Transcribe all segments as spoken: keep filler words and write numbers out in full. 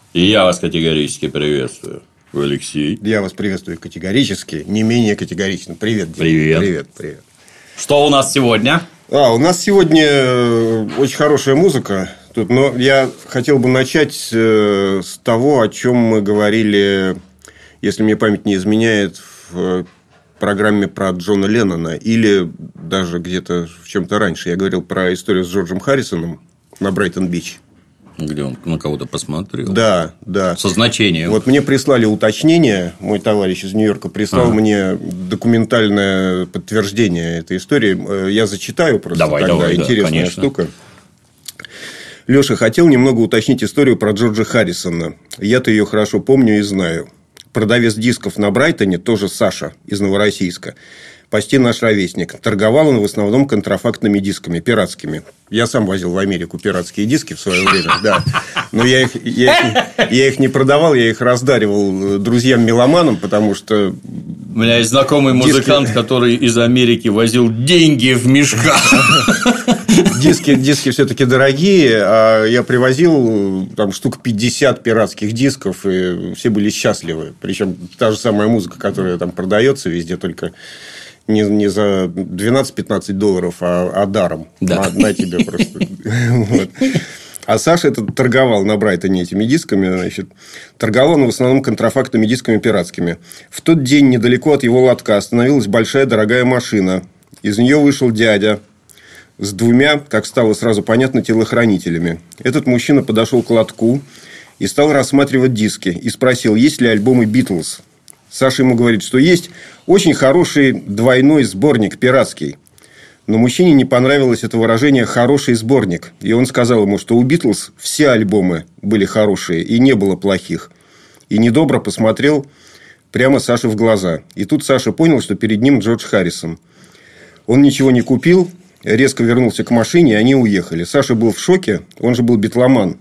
И я вас категорически приветствую. Алексей. Я вас приветствую категорически, не менее категорично. Привет, Дима. Привет. Привет, привет. Что у нас сегодня? А, у нас сегодня очень хорошая музыка. Тут, но я хотел бы начать с того, о чем мы говорили, если мне память не изменяет, в программе про Джона Леннона. Или даже где-то в чем-то раньше. Я говорил про историю с Джорджем Харрисоном на Брайтон-Бич. Где он на кого-то посмотрел. Да, да. Со значением. Вот мне прислали уточнение. Мой товарищ из Нью-Йорка прислал ага. мне документальное подтверждение этой истории. Я зачитаю просто давай, тогда. Давай, Интересная да, штука. Леша, хотел немного уточнить историю про Джорджа Харрисона. Я-то ее хорошо помню и знаю. Продавец дисков на Брайтоне, тоже Саша из Новороссийска. Почти наш ровесник. Торговал он в основном контрафактными дисками, пиратскими. Я сам возил в Америку пиратские диски в свое время, да. Но я их, я, их, я их не продавал, я их раздаривал друзьям-меломанам, потому что... У меня есть знакомый музыкант, диски... который из Америки возил деньги в мешках. Диски, диски все-таки дорогие, а я привозил там штук пятьдесят пиратских дисков, и все были счастливы. Причем та же самая музыка, которая там продается везде, только... Не, не за двенадцать-пятнадцать долларов, а, а даром. Да. На, на тебе просто. Вот. А Саша этот торговал на Брайтоне этими дисками. Значит, торговал он в основном контрафактными дисками пиратскими. В тот день недалеко от его лотка остановилась большая дорогая машина. Из нее вышел дядя с двумя, как стало сразу понятно, телохранителями. Этот мужчина подошел к лотку и стал рассматривать диски. И спросил, есть ли альбомы «Битлз». Саша ему говорит, что есть очень хороший двойной сборник пиратский. Но мужчине не понравилось это выражение «хороший сборник». И он сказал ему, что у «Битлз» все альбомы были хорошие и не было плохих. И недобро посмотрел прямо Саше в глаза. И тут Саша понял, что перед ним Джордж Харрисон. Он ничего не купил, резко вернулся к машине, и они уехали. Саша был в шоке, он же был битломан.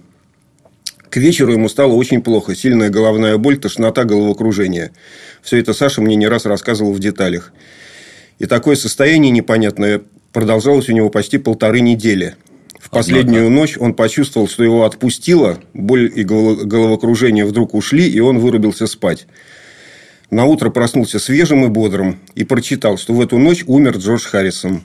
К вечеру ему стало очень плохо. Сильная головная боль, тошнота, головокружение. Все это Саша мне не раз рассказывал в деталях. И такое состояние непонятное продолжалось у него почти полторы недели. В последнюю Однако... ночь он почувствовал, что его отпустило. Боль и головокружение вдруг ушли, и он вырубился спать. Наутро проснулся свежим и бодрым. И прочитал, что в эту ночь умер Джордж Харрисон.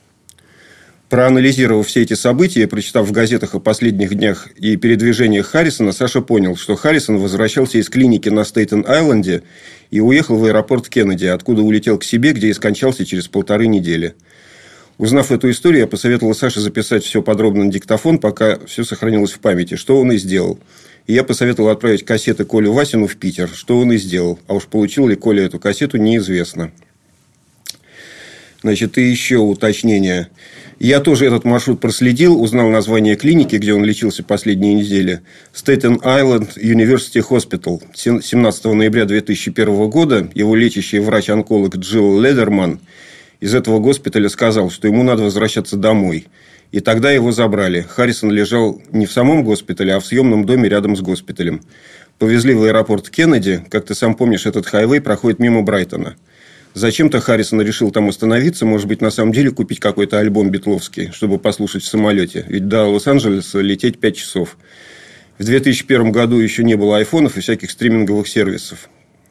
Проанализировав все эти события, прочитав в газетах о последних днях и передвижениях Харрисона, Саша понял, что Харрисон возвращался из клиники на Стейтен-Айленде и уехал в аэропорт Кеннеди, откуда улетел к себе, где и скончался через полторы недели. Узнав эту историю, я посоветовал Саше записать все подробно на диктофон, пока все сохранилось в памяти, что он и сделал. И я посоветовал отправить кассеты Колю Васину в Питер, что он и сделал. А уж получил ли Коля эту кассету, неизвестно. Значит, и еще уточнение. Я тоже этот маршрут проследил, узнал название клиники, где он лечился последние недели. Staten-Island University Hospital. семнадцатого ноября две тысячи первого года его лечащий врач-онколог Джилл Ледерман из этого госпиталя сказал, что ему надо возвращаться домой. И тогда его забрали. Харрисон лежал не в самом госпитале, а в съемном доме рядом с госпиталем. Повезли в аэропорт Кеннеди. Как ты сам помнишь, этот хайвей проходит мимо Брайтона. Зачем-то Харрисон решил там остановиться, может быть, на самом деле купить какой-то альбом битловский, чтобы послушать в самолете. Ведь до Лос-Анджелеса лететь пять часов. В две тысячи первом году еще не было айфонов и всяких стриминговых сервисов.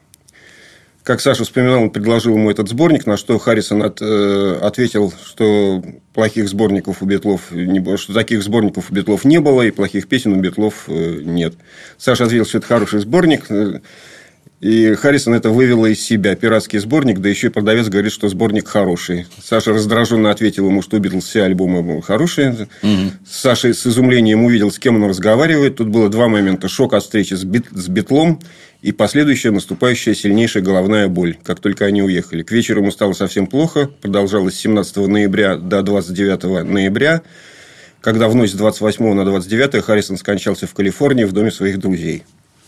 Как Саша вспоминал, он предложил ему этот сборник, на что Харрисон от, э, ответил, что плохих сборников у Битлов не, что таких сборников у Битлов не было, и плохих песен у Битлов э, нет. Саша ответил, что это хороший сборник. И Харрисон это вывело из себя. Пиратский сборник, да еще и продавец говорит, что сборник хороший. Саша раздраженно ответил ему, что у Битлз все альбомы хорошие. Угу. Саша с изумлением увидел, с кем он разговаривает. Тут было два момента. Шок от встречи с, бит... с Битлом и последующая наступающая сильнейшая головная боль, как только они уехали. К вечеру ему стало совсем плохо. Продолжалось с семнадцатого ноября до двадцать девятого ноября. Когда в ночь с двадцать восьмого на двадцать девятое Харрисон скончался в Калифорнии в доме своих друзей.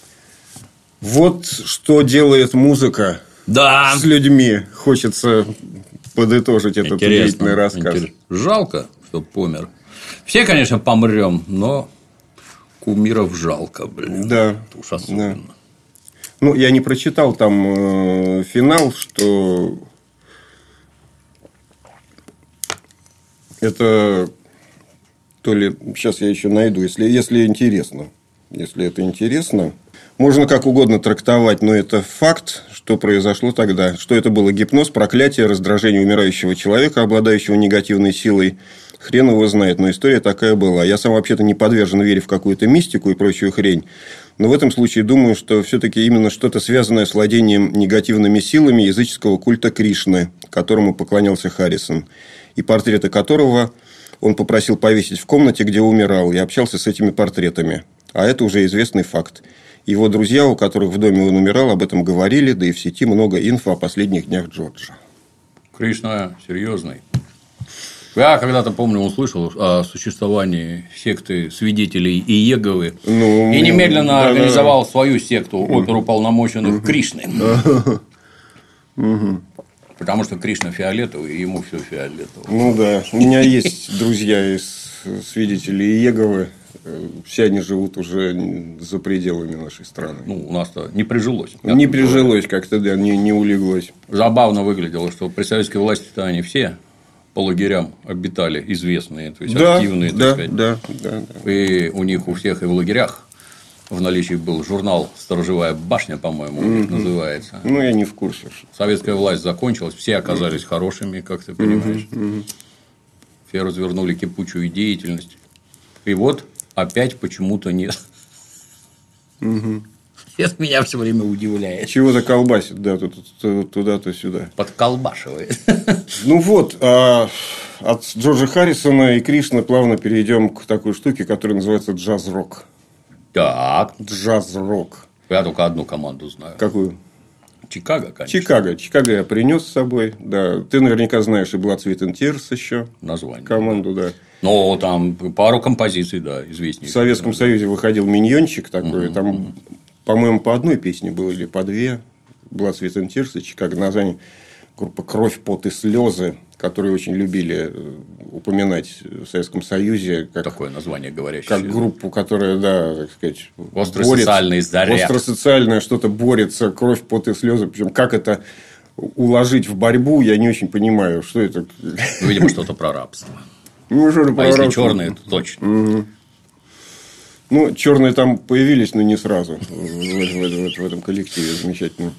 Вот что делает музыка да. с людьми. Хочется подытожить этот удивительный рассказ. Интерес. Жалко, что помер. Все, конечно, помрем, но кумиров жалко, блин. Да. Уж особенно. Да. Ну, я не прочитал там э, финал, что это то ли... Сейчас я еще найду, если, если интересно. если это интересно. Можно как угодно трактовать, но это факт, что произошло тогда. Что это было? Гипноз, проклятие, раздражение умирающего человека, обладающего негативной силой. Хрен его знает, но история такая была. Я сам вообще-то не подвержен вере в какую-то мистику и прочую хрень. Но в этом случае думаю, что все-таки именно что-то связанное с владением негативными силами языческого культа Кришны, которому поклонялся Харрисон, и портреты которого он попросил повесить в комнате, где умирал, и общался с этими портретами. А это уже известный факт. Его друзья, у которых в доме он умирал, об этом говорили, да и в сети много инфо о последних днях Джорджа. Кришна серьезный. Я когда-то, помню, услышал о существовании секты свидетелей Иеговы. Ну, и немедленно да, организовал да. свою секту, оперу полномоченных угу. Кришны. Угу. Потому что Кришна фиолетовый, и ему все фиолетово. Ну да, у меня есть друзья из свидетелей Иеговы. Все они живут уже за пределами нашей страны. Ну, у нас-то не прижилось. Не прижилось как-то, да, не, не улеглось. Забавно выглядело, что при советской власти-то они все по лагерям обитали, известные, то есть да, активные, да, так сказать. Да, да, да. И у них у всех и в лагерях в наличии был журнал «Сторожевая башня», по-моему, у них mm-hmm. называется. Ну, я не в курсе. Советская власть закончилась, все оказались mm-hmm. хорошими, как ты понимаешь. Mm-hmm. Все развернули кипучую деятельность. И вот опять почему-то нет. Угу. Это меня все время удивляет. Чего-то колбасит, да, туда-то сюда. Подколбашивает. Ну вот, а от Джорджа Харрисона и Кришны плавно перейдем к такой штуке, которая называется джаз-рок. Так. Джаз-рок. Я только одну команду знаю. Какую? Чикаго, конечно. Чикаго. Чикаго я принес с собой. Да. Ты наверняка знаешь и Blood, Sweat and Tears еще. Название. Команду, да. Ну, там пару композиций, да, известнее. В Советском да. Союзе выходил миньончик такой. Mm-hmm. Там, по-моему, по одной песне было или по две. Blood, Sweat and Tears и Чикаго. Название группа «Кровь, пот и слезы», которые очень любили упоминать в Советском Союзе. Как, такое название говорящее. Как группу, которая, да, так сказать, остросоциальный заряд. Остросоциальное что-то борется, кровь, пот и слезы. Причем как это уложить в борьбу, я не очень понимаю, что это. Ну, видимо, что-то про рабство. Ну, что-то про а рабство. если черные, то точно. Угу. Ну, черные там появились, но не сразу в, в, в, в этом коллективе замечательно.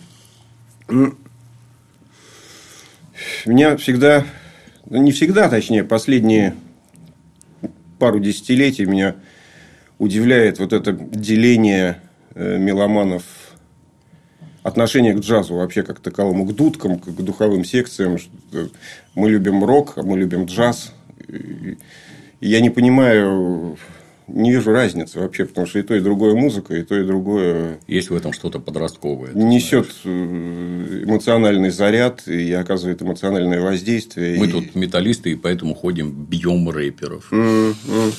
Меня всегда, ну, не всегда, точнее, последние пару десятилетий меня удивляет вот это деление меломанов, отношение к джазу вообще как таковому, к дудкам, к духовым секциям. Мы любим рок, а мы любим джаз. И я не понимаю, не вижу разницы вообще, потому что и то, и другое музыка, и то, и другое. Есть в этом что-то подростковое. Несет эмоциональный заряд и оказывает эмоциональное воздействие. Мы и... тут металлисты, и поэтому ходим, бьем рэперов. Mm-hmm.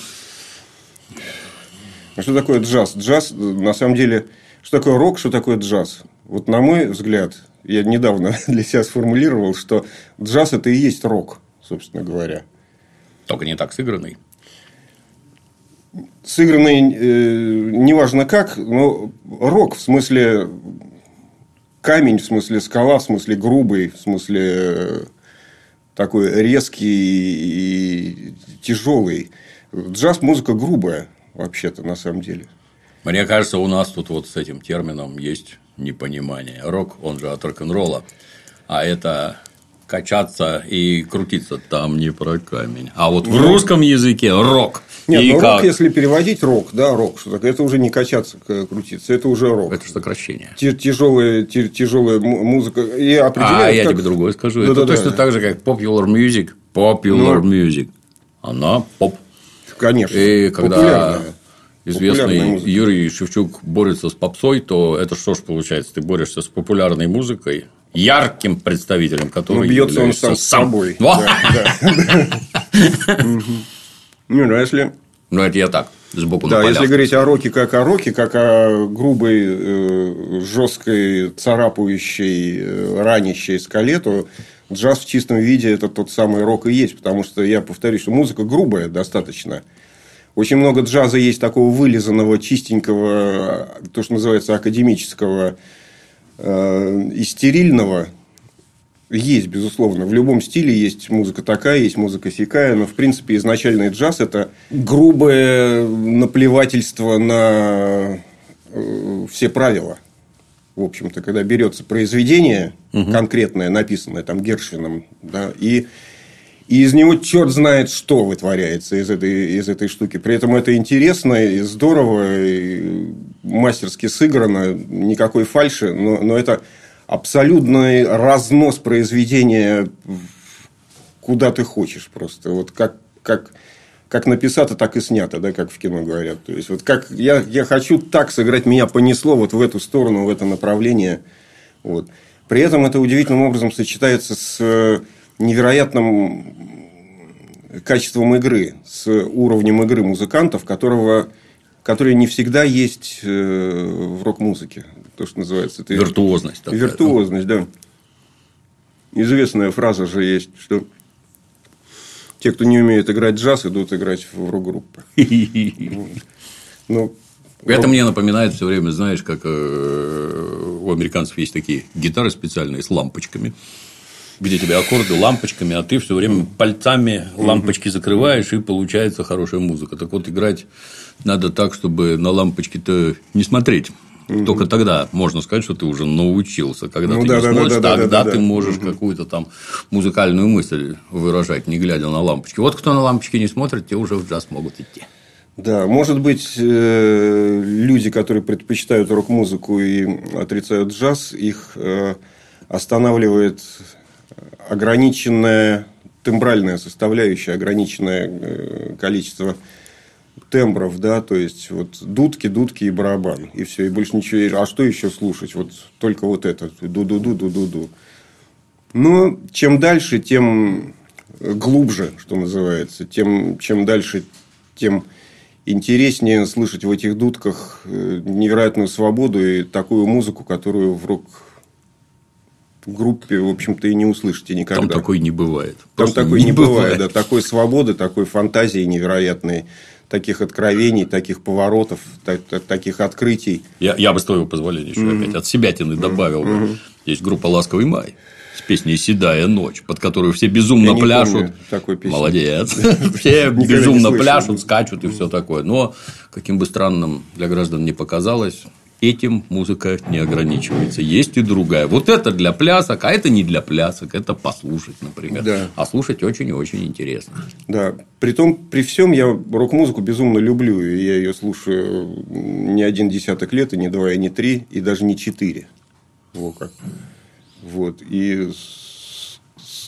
А что такое джаз? Джаз, на самом деле, что такое рок, что такое джаз? Вот на мой взгляд, я недавно для себя сформулировал, что джаз – это и есть рок, собственно говоря. Только не так сыгранный. Сыгранный, э, неважно как, но рок в смысле камень, в смысле скала, в смысле грубый, в смысле э, такой резкий и тяжелый. Джаз музыка грубая, вообще-то, на самом деле. Мне кажется, у нас тут вот с этим термином есть непонимание. Рок, он же от рок-н-ролла, а это качаться и крутиться там не про камень. А вот в русском языке рок. Нет, и ну как... рок, если переводить рок, да, рок, что такое, это уже не качаться, крутиться, это уже рок. Это сокращение. Тяжелая, тяжелая музыка. И а я как... тебе другое скажу. Да, это да, точно да. так же, как popular music. Popular ну... music. Она поп. Конечно. И когда известный Юрий Шевчук борется с попсой, то это что ж получается? Ты борешься с популярной музыкой, ярким представителем, который ну, бьется он сам с собой. Ну, да, если... Ну, это я так, сбоку да, если говорить о роке как о роке, как о грубой, жесткой, царапающей, ранящей скале, то джаз в чистом виде – это тот самый рок и есть. Потому что, я повторюсь, что музыка грубая достаточно. Очень много джаза есть такого вылизанного, чистенького, то, что называется академического и стерильного. Есть, безусловно. В любом стиле есть музыка такая, есть музыка сякая. Но, в принципе, изначальный джаз – это грубое наплевательство на все правила. В общем-то, когда берется произведение угу. конкретное, написанное там Гершвином, да, и, и из него черт знает, что вытворяется из этой, из этой штуки. При этом это интересно и здорово, и мастерски сыграно, никакой фальши, но, но это абсолютный разнос произведения куда ты хочешь просто. Вот как, как, как написато, так и снято, да, как в кино говорят. То есть, вот как я, я хочу так сыграть, меня понесло вот в эту сторону, в это направление. Вот. При этом это удивительным образом сочетается с невероятным качеством игры, с уровнем игры музыкантов, которого, которые не всегда есть в рок-музыке. То, что называется. Это виртуозность. Такая. Виртуозность, да. Известная фраза же есть, что те, кто не умеет играть джаз, идут играть в рок-группы. Ну, это мне напоминает все время, знаешь, как у американцев есть такие гитары специальные с лампочками, где тебе аккорды лампочками, а ты все время пальцами лампочки закрываешь, и получается хорошая музыка. Так вот, играть надо так, чтобы на лампочки-то не смотреть. Угу. Только тогда можно сказать, что ты уже научился. Когда ну, ты да, не да, смотришь, да, да, тогда да, ты да, можешь угу. какую-то там музыкальную мысль выражать, не глядя на лампочки. Вот кто на лампочки не смотрит, те уже в джаз могут идти. Да, может быть, люди, которые предпочитают рок-музыку и отрицают джаз, их останавливает ограниченная тембральная составляющая, ограниченное количество тембров, да, то есть вот дудки, дудки и барабан, и все, и больше ничего. А что еще слушать? Вот только вот это ду-ду-ду-ду-ду-ду. Но чем дальше, тем глубже, что называется, тем чем дальше, тем интереснее слышать в этих дудках невероятную свободу и такую музыку, которую в рок-группе, в общем-то, и не услышите никогда. Там такой не бывает. Там Просто такой не, не бывает, бывает, да, такой свободы, такой фантазии невероятной. Таких откровений, таких поворотов, так, таких открытий. Я, я бы, с твоего позволения, еще mm-hmm. опять от себятины добавил. Mm-hmm. Есть группа «Ласковый май» с песней «Седая ночь», под которую все безумно я пляшут. Молодец. Все безумно пляшут, скачут и все такое. Но, каким бы странным для граждан не показалось, этим музыка не ограничивается. Есть и другая. Вот это для плясок, а это не для плясок. Это послушать, например. Да. А слушать очень и очень интересно. Да. Притом, при всем я рок-музыку безумно люблю. И я ее слушаю не один десяток лет, и не два, и не три, и даже не четыре. Вот как. Вот. И с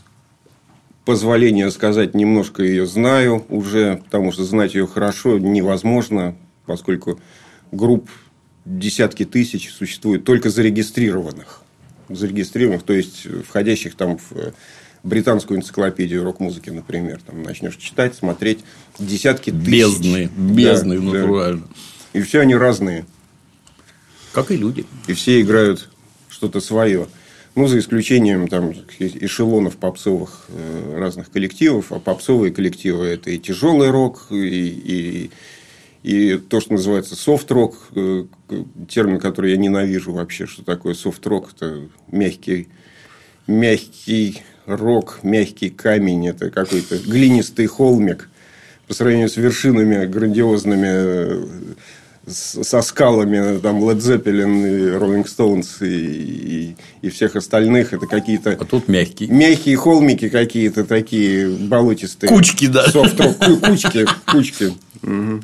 позволения сказать, немножко ее знаю уже, потому что знать ее хорошо невозможно, поскольку групп десятки тысяч существует только зарегистрированных. Зарегистрированных, то есть входящих там в британскую энциклопедию рок-музыки, например. Там начнешь читать, смотреть десятки тысяч. Бездны. Бездны, да, натурально. Да. И все они разные. Как и люди. И все играют что-то свое. Ну, за исключением там эшелонов попсовых разных коллективов. А попсовые коллективы – это и тяжелый рок, и, и И то, что называется софт-рок, термин, который я ненавижу вообще. Что такое софт-рок? Это мягкий, мягкий рок, мягкий камень. Это какой-то глинистый холмик. По сравнению с вершинами грандиозными, со скалами там Led Zeppelin, и Rolling Stones и, и, и всех остальных. Это какие-то... А тут мягкий. Мягкие холмики какие-то такие болотистые. Кучки, да. Софт-рок. Кучки. Кучки. Угу.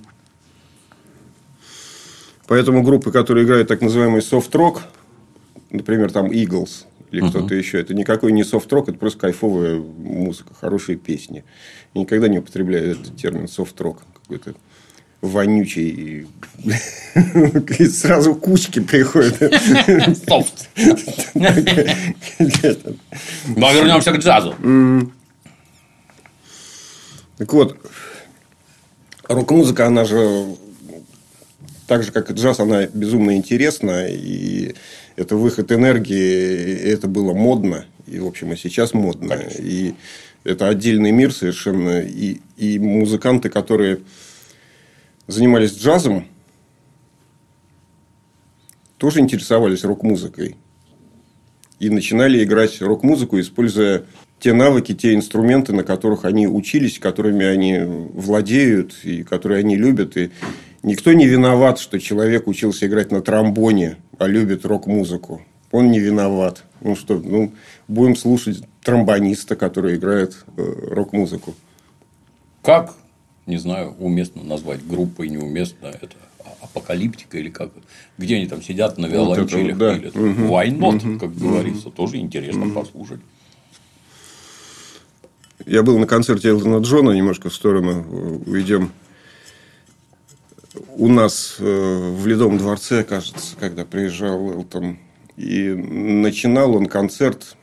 Поэтому группы, которые играют так называемый софт-рок, например, там Eagles или uh-huh. кто-то еще, это никакой не софт-рок, это просто кайфовая музыка, хорошие песни. Я никогда не употребляю этот термин софт-рок. Какой-то вонючий. И сразу кучки приходят. Софт. Но вернемся к джазу. Так вот, рок-музыка, она же... Так же, как и джаз, она безумно интересна. И это выход энергии. И это было модно. И, в общем, и сейчас модно. Конечно. И это отдельный мир совершенно. И, и музыканты, которые занимались джазом, тоже интересовались рок-музыкой. И начинали играть рок-музыку, используя те навыки, те инструменты, на которых они учились, которыми они владеют и которые они любят. И никто не виноват, что человек учился играть на тромбоне, а любит рок-музыку. Он не виноват. Ну что, ну, будем слушать тромбониста, который играет рок-музыку. Как, не знаю, уместно назвать группой, неуместно это апокалиптика или как? Где они там сидят на виолончелях? Вот это, да. Или Угу. Why not, Угу. как говорится, угу. тоже интересно угу. послушать. Я был на концерте Элтона Джона, немножко в сторону уйдем. У нас в Ледовом дворце, кажется, когда приезжал Элтон. И начинал он концерт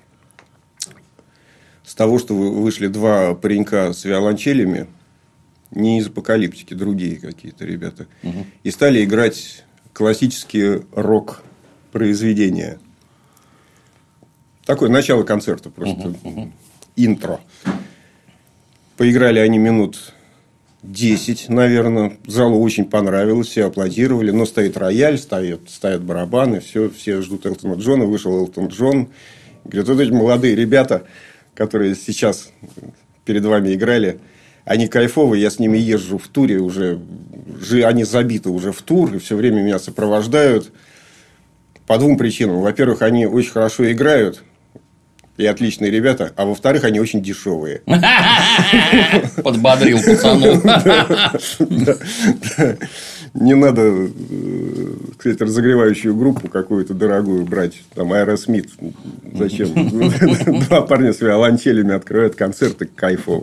с того, что вышли два паренька с виолончелями. Не из апокалиптики, другие какие-то ребята. Угу. И стали играть классические рок-произведения. Такое начало концерта просто. Угу, угу. Интро. Поиграли они минут десять, наверное. Залу очень понравилось, все аплодировали. Но стоит рояль, стоят, стоят барабаны, все, все ждут Элтона Джона. Вышел Элтон Джон. Говорит, вот эти молодые ребята, которые сейчас перед вами играли, они кайфовые, я с ними езжу в туре уже. Они забиты уже в тур, и все время меня сопровождают. По двум причинам. Во-первых, они очень хорошо играют. И отличные ребята. А во-вторых, они очень дешевые. Подбодрил пацанов. Не надо, кстати, разогревающую группу какую-то дорогую брать. Там Аэросмит. Зачем? Два парня с виолончелями открывают концерты кайфово.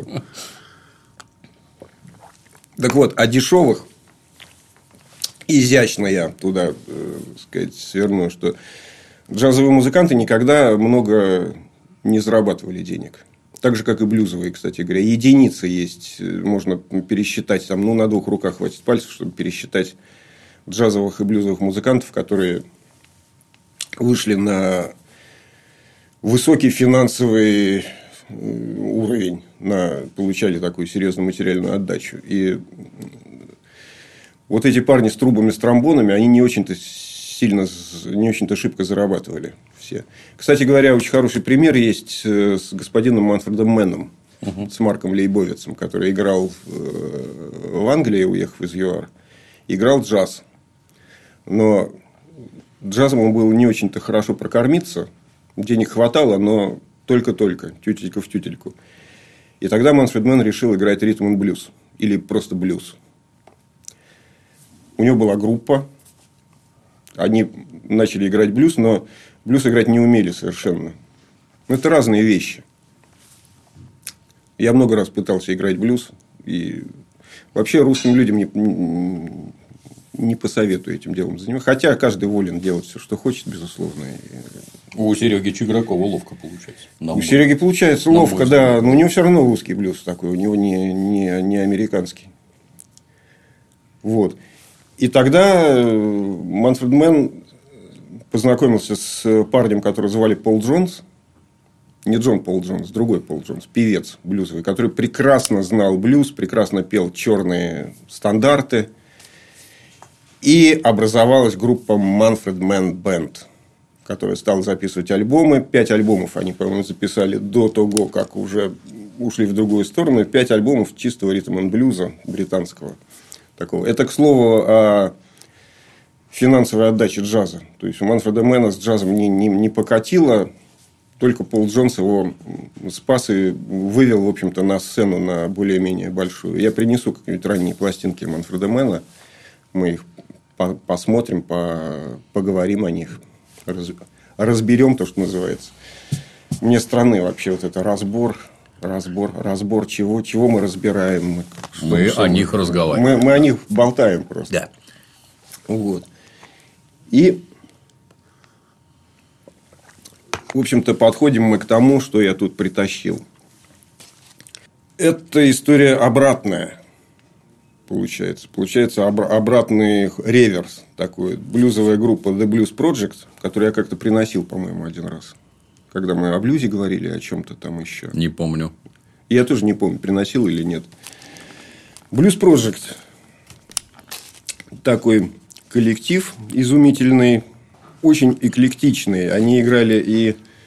Так вот, о дешевых изящно я туда, так сказать, сверну, что джазовые музыканты никогда много не зарабатывали денег. Так же, как и блюзовые, кстати говоря. Единицы есть. Можно пересчитать. Там, ну, на двух руках хватит пальцев, чтобы пересчитать джазовых и блюзовых музыкантов, которые вышли на высокий финансовый уровень, на, получали такую серьезную материальную отдачу. И вот эти парни с трубами, с тромбонами, они не очень-то сильно, не очень-то шибко зарабатывали все. Кстати говоря, очень хороший пример есть с господином Манфредом Менном, угу. с Марком Лейбовицем, который играл в Англии, уехав из ЮАР, играл джаз. Но джазом он был не очень-то хорошо прокормиться, денег хватало, но только-только, тютелька в тютельку. И тогда Манфред Менн решил играть ритм и блюз, или просто блюз. У него была группа. Они начали играть блюз, но блюз играть не умели совершенно. Это разные вещи. Я много раз пытался играть блюз. И вообще русским людям не, не посоветую этим делом заниматься. Хотя каждый волен делать все, что хочет, безусловно. У Сереги Чигракова ловко получается. У Сереги получается ловко, да. Но у него все равно русский блюз такой. У него не, не, не американский. Вот. И тогда Манфред Менн познакомился с парнем, которого звали Пол Джонс. Не Джон Пол Джонс, другой Пол Джонс, певец блюзовый, который прекрасно знал блюз, прекрасно пел черные стандарты. И образовалась группа Manfred Mann Band, которая стала записывать альбомы. Пять альбомов они, по-моему, записали до того, как уже ушли в другую сторону. Пять альбомов чистого ритм-н-блюза британского. Такого. Это, к слову, о финансовой отдаче джаза. То есть, у Манфреда Менна с джазом не, не, не покатило. Только Пол Джонс его спас и вывел, в общем-то, на сцену на более-менее большую. Я принесу какие-нибудь ранние пластинки Манфреда Менна. Мы их по- посмотрим, по- поговорим о них. Раз- разберем то, что называется. Мне странный вообще вот это разбор... Разбор, разбор чего, чего мы разбираем. Мы, что, мы что, о них разговариваем. Мы, мы о них болтаем просто. Да. Вот. И, в общем-то, подходим мы к тому, что я тут притащил. Это история обратная. Получается. Получается об- обратный реверс. Такой. Блюзовая группа The Blues Project, которую я как-то приносил, по-моему, один раз. Когда мы о блюзе говорили, о чем-то там еще. Не помню. Я тоже не помню, приносил или нет. Blues Project. Такой коллектив изумительный. Очень эклектичный. Они играли и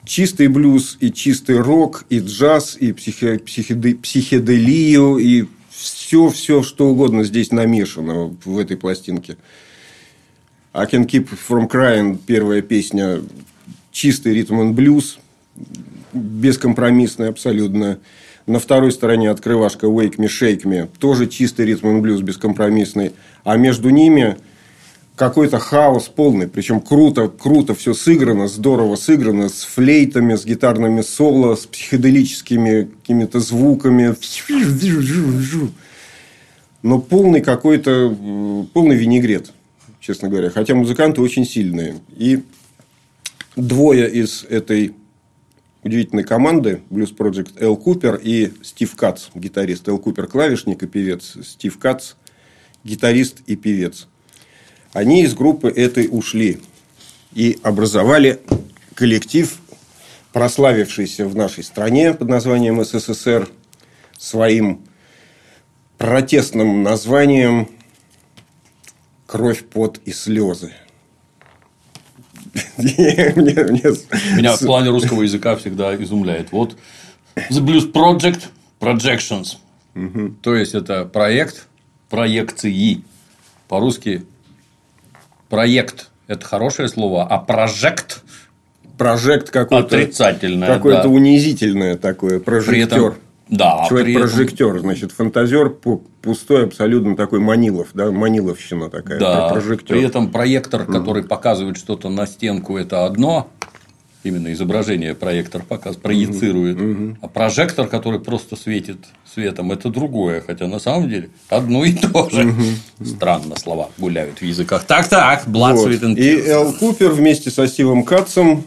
чистый блюз, и чистый рок, и джаз, и психи... психиде... психоделию, и все, все, что угодно здесь намешано в этой пластинке. I Can Keep From Crying, первая песня, чистый ритм and блюз, бескомпромиссный абсолютно. На второй стороне открывашка Wake Me, Shake Me, тоже чистый ритм and блюз, бескомпромиссный. А между ними какой-то хаос полный. Причем круто, круто все сыграно, здорово сыграно, с флейтами, с гитарными соло, с психоделическими какими-то звуками. Но полный какой-то, полный винегрет, честно говоря. Хотя музыканты очень сильные. И двое из этой удивительной команды Blues Project, Эл Купер и Стив Кац, гитарист. Эл Купер клавишник и певец, Стив Кац гитарист и певец. Они из группы этой ушли и образовали коллектив, прославившийся в нашей стране под названием эс эс эс эр своим протестным названием «Кровь, пот и слезы». Меня в плане русского языка всегда изумляет. Вот The Blues Project Projections. То есть, это проект проекции. По-русски проект – это хорошее слово, а прожект – прожект какое-то отрицательное. Какое-то да. унизительное такое. Прожектор. Да, человек-прожектер, этом... значит, фантазер пустой, абсолютно такой Манилов, да, Маниловщина такая. Да, прожектор. При этом проектор, который mm-hmm. показывает что-то на стенку, это одно, именно изображение проектор показывает, проецирует, mm-hmm. а прожектор, который просто светит светом, это другое, хотя на самом деле одно и то же. Mm-hmm. Странно слова гуляют в языках. Так-так, Blood, вот. Sweat and Tears. И Эл Купер вместе со Стивом Катцем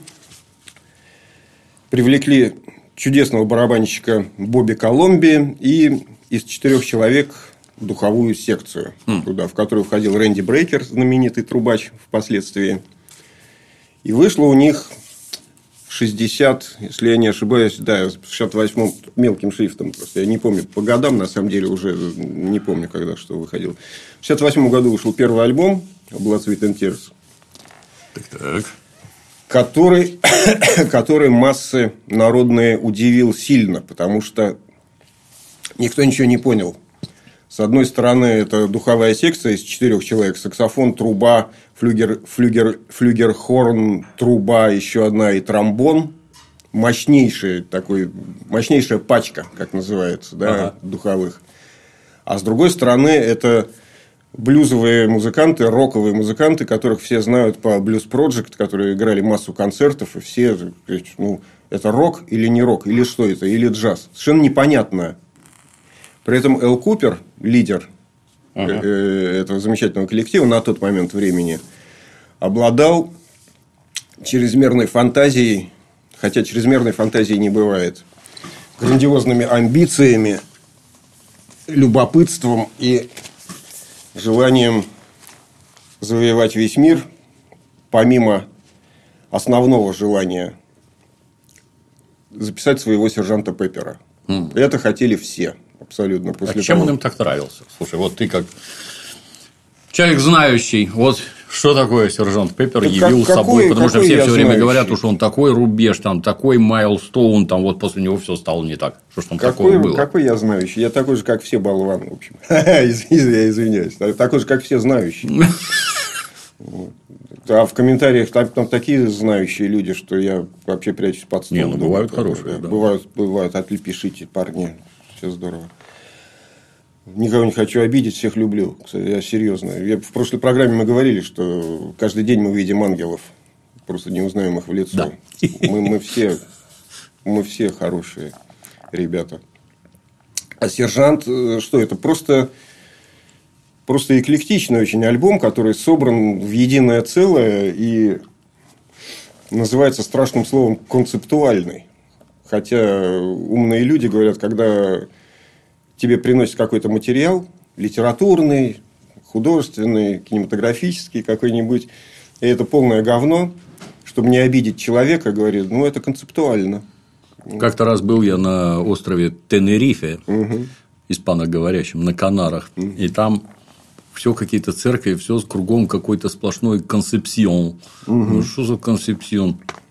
привлекли чудесного барабанщика Бобби Коломби и из четырех человек духовую секцию, mm. туда, в которую входил Рэнди Брейкер, знаменитый трубач впоследствии. И вышло у них шестьдесят, если я не ошибаюсь, да, в шестьдесят восьмом мелким шрифтом просто. Я не помню по годам, на самом деле, уже не помню, когда что выходил. В шестьдесят восьмом году вышел первый альбом Blood, Sweat and Tears. Так-так. Который, который массы народные удивил сильно, потому что никто ничего не понял. С одной стороны, это духовая секция из четырех человек: саксофон, труба, флюгер, флюгер, флюгерхорн, труба, еще одна и тромбон. Мощнейшая, такой, мощнейшая пачка, как называется, да, ага. духовых. А с другой стороны, это блюзовые музыканты, роковые музыканты, которых все знают по Blues Project, которые играли массу концертов, и все, ну, это рок или не рок, или что это, или джаз. Совершенно непонятно. При этом Эл Купер, лидер uh-huh. этого замечательного коллектива на тот момент времени, обладал чрезмерной фантазией, хотя чрезмерной фантазии не бывает, грандиозными амбициями, любопытством и желанием завоевать весь мир, помимо основного желания записать своего сержанта Пеппера. Mm. Это хотели все. Абсолютно. После а чем того... он им так нравился? Слушай, вот ты как человек знающий, вот что такое сержант Пеппер так явил как, собой, какой, потому что все все время знающий? Говорят, что он такой рубеж, там такой майлстоун, там вот после него все стало не так. Что ж там какой, такое было? Какой я знающий? Я такой же, как все болваны, в общем. Я извиняюсь. Такой же, как все знающие. А в комментариях там, там такие знающие люди, что я вообще прячусь под стол. Не, ну бывают хорошие. Да. Бывают, бывают. Отли, пишите, парни. Все здорово. Никого не хочу обидеть, всех люблю. Кстати, я серьезно. Я, в прошлой программе мы говорили, что каждый день мы видим ангелов. Просто не узнаем их в лицо. Да. Мы, мы, все, мы все хорошие ребята. А сержант, что это? Просто, просто эклектичный очень альбом, который собран в единое целое и называется страшным словом концептуальный. Хотя умные люди говорят, когда тебе приносят какой-то материал, литературный, художественный, кинематографический какой-нибудь, и это полное говно, чтобы не обидеть человека, говорит, ну, это концептуально. Как-то раз был я на острове Тенерифе, угу. испаноговорящем, на Канарах, угу. и там все какие-то церкви, все кругом какой-то сплошной концепсион. Угу. Ну, что за концепсион?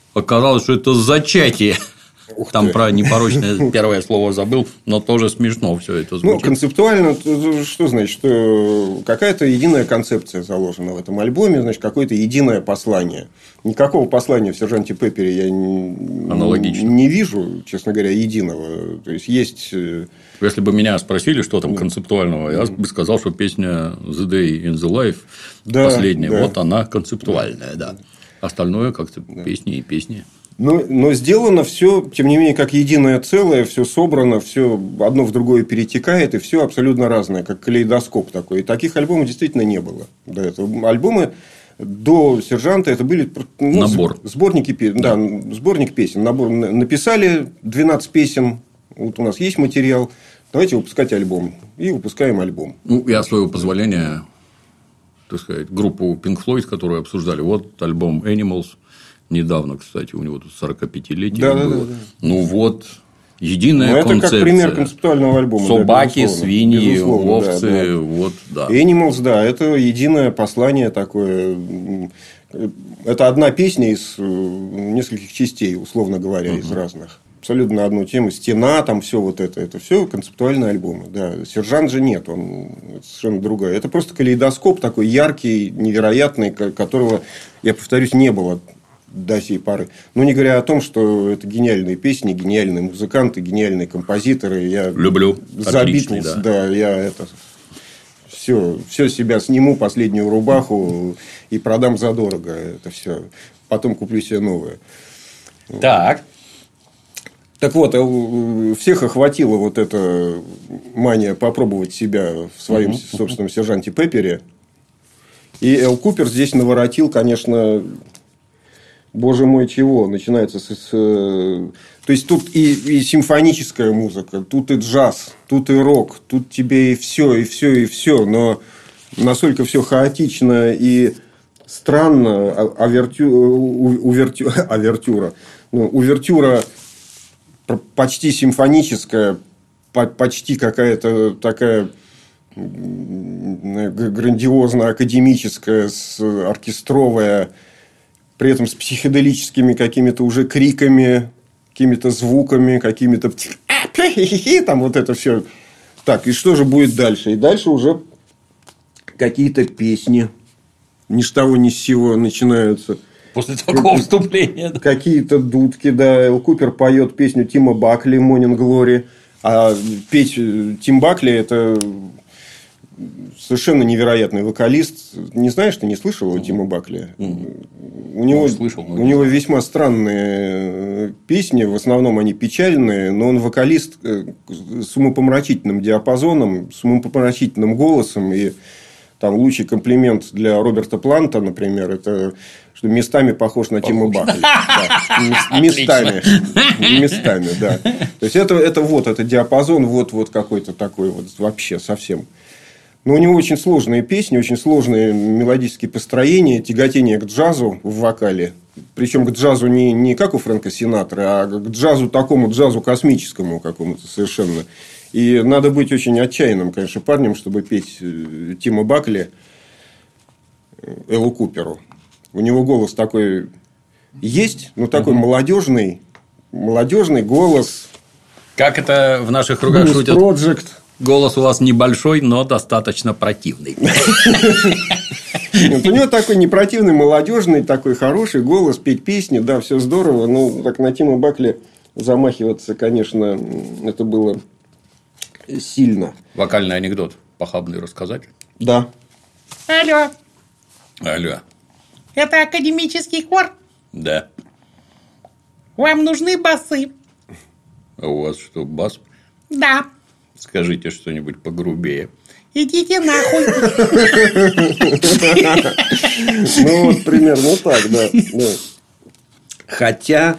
оказалось, что это зачатие. Там про непорочное первое слово забыл, но тоже смешно все это звучит. Ну, концептуально, что значит, что какая-то единая концепция заложена в этом альбоме, значит, какое-то единое послание. Никакого послания в «Сержанте Пеппере» я не, не вижу, честно говоря, единого. То есть, есть... Если бы меня спросили, что там концептуального, я бы сказал, что песня «The Day in the Life», да, последняя, да. Вот она концептуальная, да. Остальное как-то да. песни и песни. Но, но сделано все, тем не менее, как единое целое, все собрано, все одно в другое перетекает, и все абсолютно разное, как калейдоскоп такой. И таких альбомов действительно не было до этого. Альбомы до «Сержанта» это были ну, набор. Сборники, да, сборник песен. Набор. Написали двенадцать песен, вот у нас есть материал, давайте выпускать альбом. И выпускаем альбом. Ну, я, с своего позволения, так сказать, группу Pink Floyd, которую обсуждали, вот альбом Animals. Недавно, кстати, у него тут сорокапятилетие да, было. Да, да, да. Ну, вот, единая ну, концепция. Это как пример концептуального альбома. Собаки, да, свиньи, безусловно, овцы. Да, да. Вот, да. Animals, да, это единое послание такое. Это одна песня из нескольких частей, условно говоря, uh-huh. из разных. Абсолютно на одну тему. Стена, там все вот это. Это все концептуальные альбомы. Да. «Сержант» же нет, он совершенно другой. Это просто калейдоскоп такой яркий, невероятный, которого, я повторюсь, не было до сей поры. Ну, не говоря о том, что это гениальные песни, гениальные музыканты, гениальные композиторы. Я люблю. За Битлз, да. да. Я это все, все себя сниму, последнюю рубаху и продам задорого. Это все. Потом куплю себе новое. Так. Так вот, всех охватила вот эта мания попробовать себя в своем uh-huh. собственном «Сержанте Пеппере». И Эл Купер здесь наворотил, конечно... Боже мой, чего? Начинается с... с то есть, тут и, и симфоническая музыка, тут и джаз, тут и рок, тут тебе и все, и все, и все. Но настолько все хаотично и странно. Авертю... Увертю... Авертюра. Ну, увертюра почти симфоническая, почти какая-то такая... грандиозно-академическая, оркестровая... При этом с психоделическими какими-то уже криками, какими-то звуками, какими-то... Там вот это все. Так, и что же будет дальше? И дальше уже какие-то песни. Ни с того, ни с сего начинаются. После такого вступления. Какие-то дудки, да. Эл Купер поет песню Тима Бакли «Morning Glory». А петь Тим Бакли – это... совершенно невероятный вокалист. Не знаешь, ты не слышал его, Тима Бакли? Mm-hmm. У него, ну, слышал, у него весьма странные песни. В основном они печальные. Но он вокалист с умопомрачительным диапазоном, с умопомрачительным голосом. И там лучший комплимент для Роберта Планта, например, это что местами похож на Тима Бакли. Местами. Местами, да. То есть, это, это вот, это диапазон вот, вот какой-то такой вот вообще совсем. Но у него очень сложные песни, очень сложные мелодические построения, тяготение к джазу в вокале. Причем к джазу не, не как у Фрэнка Синатры, а к джазу такому, джазу космическому какому-то совершенно. И надо быть очень отчаянным, конечно, парнем, чтобы петь Тима Бакли Эллу Куперу. У него голос такой есть, но такой угу. молодежный, молодежный голос. Как это в наших кругах Blues шутят? Project. Голос у вас небольшой, но достаточно противный. Нет, у него такой не противный, молодежный, такой хороший голос, петь песни, да, все здорово. Но так на Тима Бакли замахиваться, конечно, это было сильно. Вокальный анекдот похабный рассказать? Да. Алло. Алло. Это академический хор? Да. Вам нужны басы? А у вас что, бас? Да. Скажите что-нибудь погрубее. Идите нахуй. Ну, вот примерно так, да. Хотя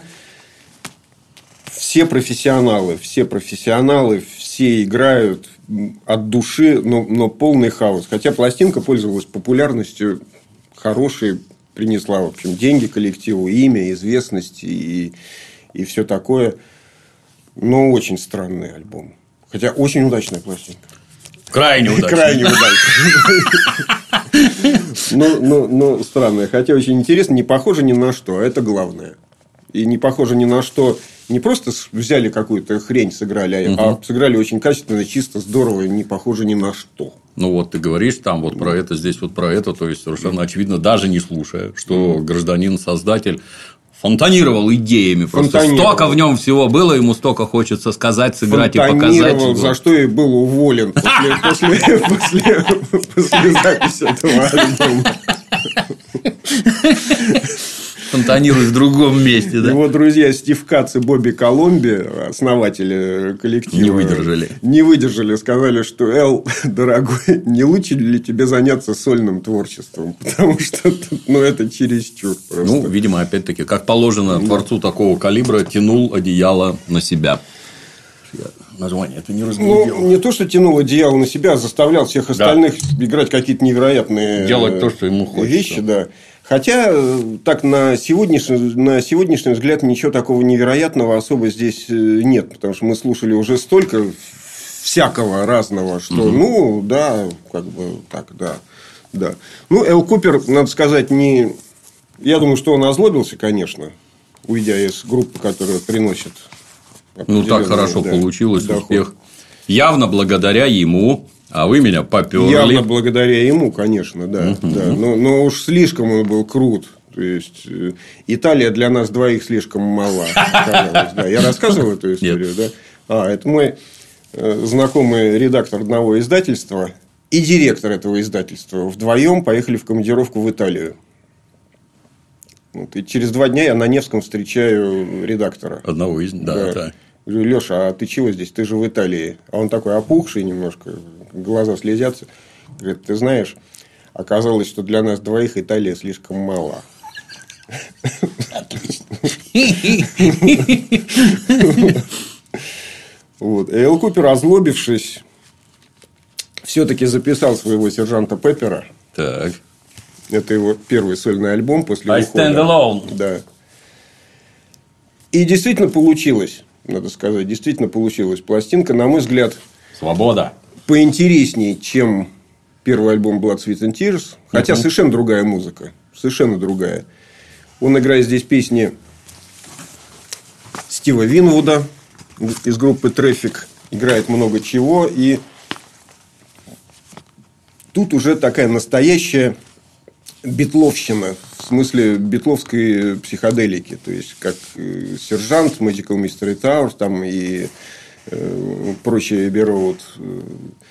все профессионалы, все профессионалы, все играют от души, но, но полный хаос. Хотя пластинка пользовалась популярностью, хорошей, принесла, в общем, деньги коллективу, имя, известность и, и все такое. Но очень странный альбом. Хотя очень удачная пластинка. Крайне удачная. Крайне удачная. Ну, ну, ну, странная. Хотя очень интересно, не похоже ни на что. А это главное. И не похоже ни на что. Не просто взяли какую-то хрень, сыграли, угу. а сыграли очень качественно, чисто, здорово, не похоже ни на что. Ну, вот ты говоришь там вот про это, здесь вот про это. То есть, совершенно очевидно, даже не слушая, что гражданин-создатель фонтанировал идеями. Просто столько в нем всего было, ему столько хочется сказать, сыграть и показать. За что и был уволен после записи этого альбома. Фонтанирует в другом месте, да? Его друзья Стив Кац и Бобби Коломби, основатели коллектива, не выдержали. Не выдержали, сказали, что Эл, дорогой, не лучше ли тебе заняться сольным творчеством? Потому что ну, это чересчур просто. Ну, видимо, опять-таки, как положено творцу такого калибра, тянул одеяло на себя. Название это не разглядел. Ну, не то, что тянул одеяло на себя, а заставлял всех остальных да. играть какие-то невероятные делать то, что ему хочется. Вещи, да. Хотя, так на сегодняшний, на сегодняшний взгляд, ничего такого невероятного особо здесь нет. Потому что мы слушали уже столько всякого разного, что, угу. ну, да, как бы так, да. да. Ну, Эл Купер, надо сказать, не... Я думаю, что он озлобился, конечно, уйдя из группы, которая приносит... Ну, так хорошо да, получилось, доход. Успех. Явно благодаря ему... А вы меня поперли. Явно благодаря ему, конечно, да. Uh-huh. да. Но, но уж слишком он был крут. То есть, Италия для нас двоих слишком мала. Да. Я рассказывал эту историю, да? А, это мой знакомый редактор одного издательства и директор этого издательства. Вдвоем поехали в командировку в Италию. Вот, и через два дня я на Невском встречаю редактора. Одного из... Да, да. да. Говорю, Леша, а ты чего здесь? Ты же в Италии. А он такой опухший немножко, глаза слезятся. Говорит, ты знаешь, оказалось, что для нас двоих Италия слишком мала. Отлично. Эл Купер, озлобившись, все-таки записал своего сержанта Пеппера. Так. Это его первый сольный альбом после I ухода. Stand Alone. Да. И действительно получилось. Надо сказать, действительно получилась пластинка, на мой взгляд, свобода. Поинтереснее, чем первый альбом Blood, Sweat and Tears. Хотя uh-huh. совершенно другая музыка. Совершенно другая. Он играет здесь песни Стива Винвуда из группы Traffic. Играет много чего. И тут уже такая настоящая битловщина. В смысле битловской психоделики. То есть, как Сержант, Magical Mystery Tower там и э, прочие Эбби-Роуд э,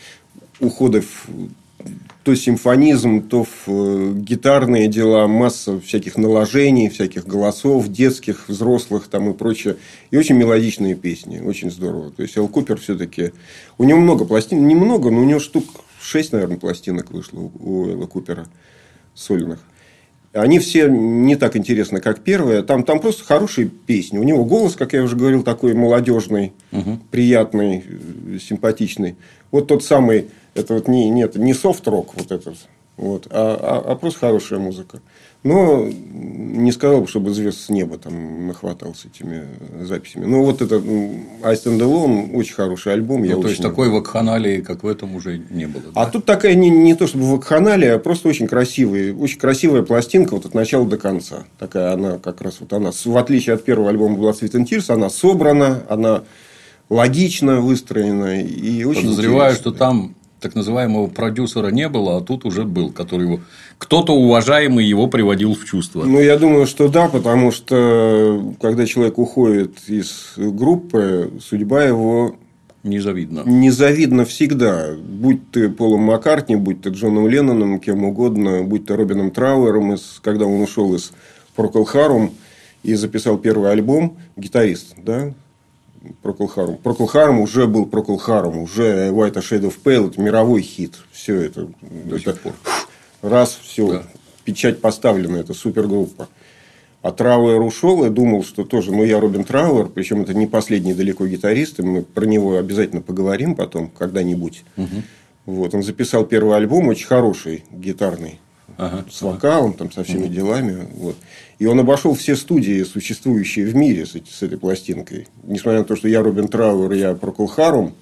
уходов то симфонизм, то в э, гитарные дела, масса всяких наложений, всяких голосов, детских, взрослых там и прочее. И очень мелодичные песни. Очень здорово. То есть, Эл Купер все-таки... У него много пластин. Немного, но у него штук шесть, наверное, пластинок вышло у Элла Купера сольных. Они все не так интересны, как первые. Там, там просто хорошие песни. У него голос, как я уже говорил, такой молодежный, угу. приятный, симпатичный. Вот тот самый, это вот не, нет, не софт-рок, вот этот, вот, а, а, а просто хорошая музыка. Но не сказал бы, чтобы звезд с неба там нахватался этими записями. Но вот этот I Stand Alone очень хороший альбом. Ну, я то очень... есть, такой вакханалии, как в этом, уже не было. Да? А тут такая не, не то чтобы вакханалия, а просто очень красивая, очень красивая пластинка вот от начала до конца. Такая она как раз вот она, в отличие от первого альбома Blood, Sweat and Tears, она собрана, она логично выстроена и очень Подозреваю, интересная. Что там так называемого продюсера не было, а тут уже был, который его... кто-то уважаемый его приводил в чувство. Ну, я думаю, что да, потому что когда человек уходит из группы, судьба его незавидна. Незавидна всегда. Будь ты Полом Маккартни, будь ты Джоном Ленноном, кем угодно, будь ты Робином Трауэром, из... когда он ушел из Procol Harum и записал первый альбом, гитарист, да? Procol Harum. Procol Harum уже был Procol Harum, уже White A Shade of Pale, это мировой хит. Все это, до это сих пор. Раз, все, да. Печать поставлена, это супергруппа. А Трауэр ушел, я думал, что тоже, ну, я Робин Трауэр, причем это не последний далеко гитарист, и мы про него обязательно поговорим потом, когда-нибудь. Угу. Вот, он записал первый альбом, очень хороший, гитарный, ага, с вокалом, там, со всеми угу. делами. Вот. И он обошел все студии, существующие в мире с, с этой пластинкой. Несмотря на то, что я Робин Трауэр, я Procol Harum,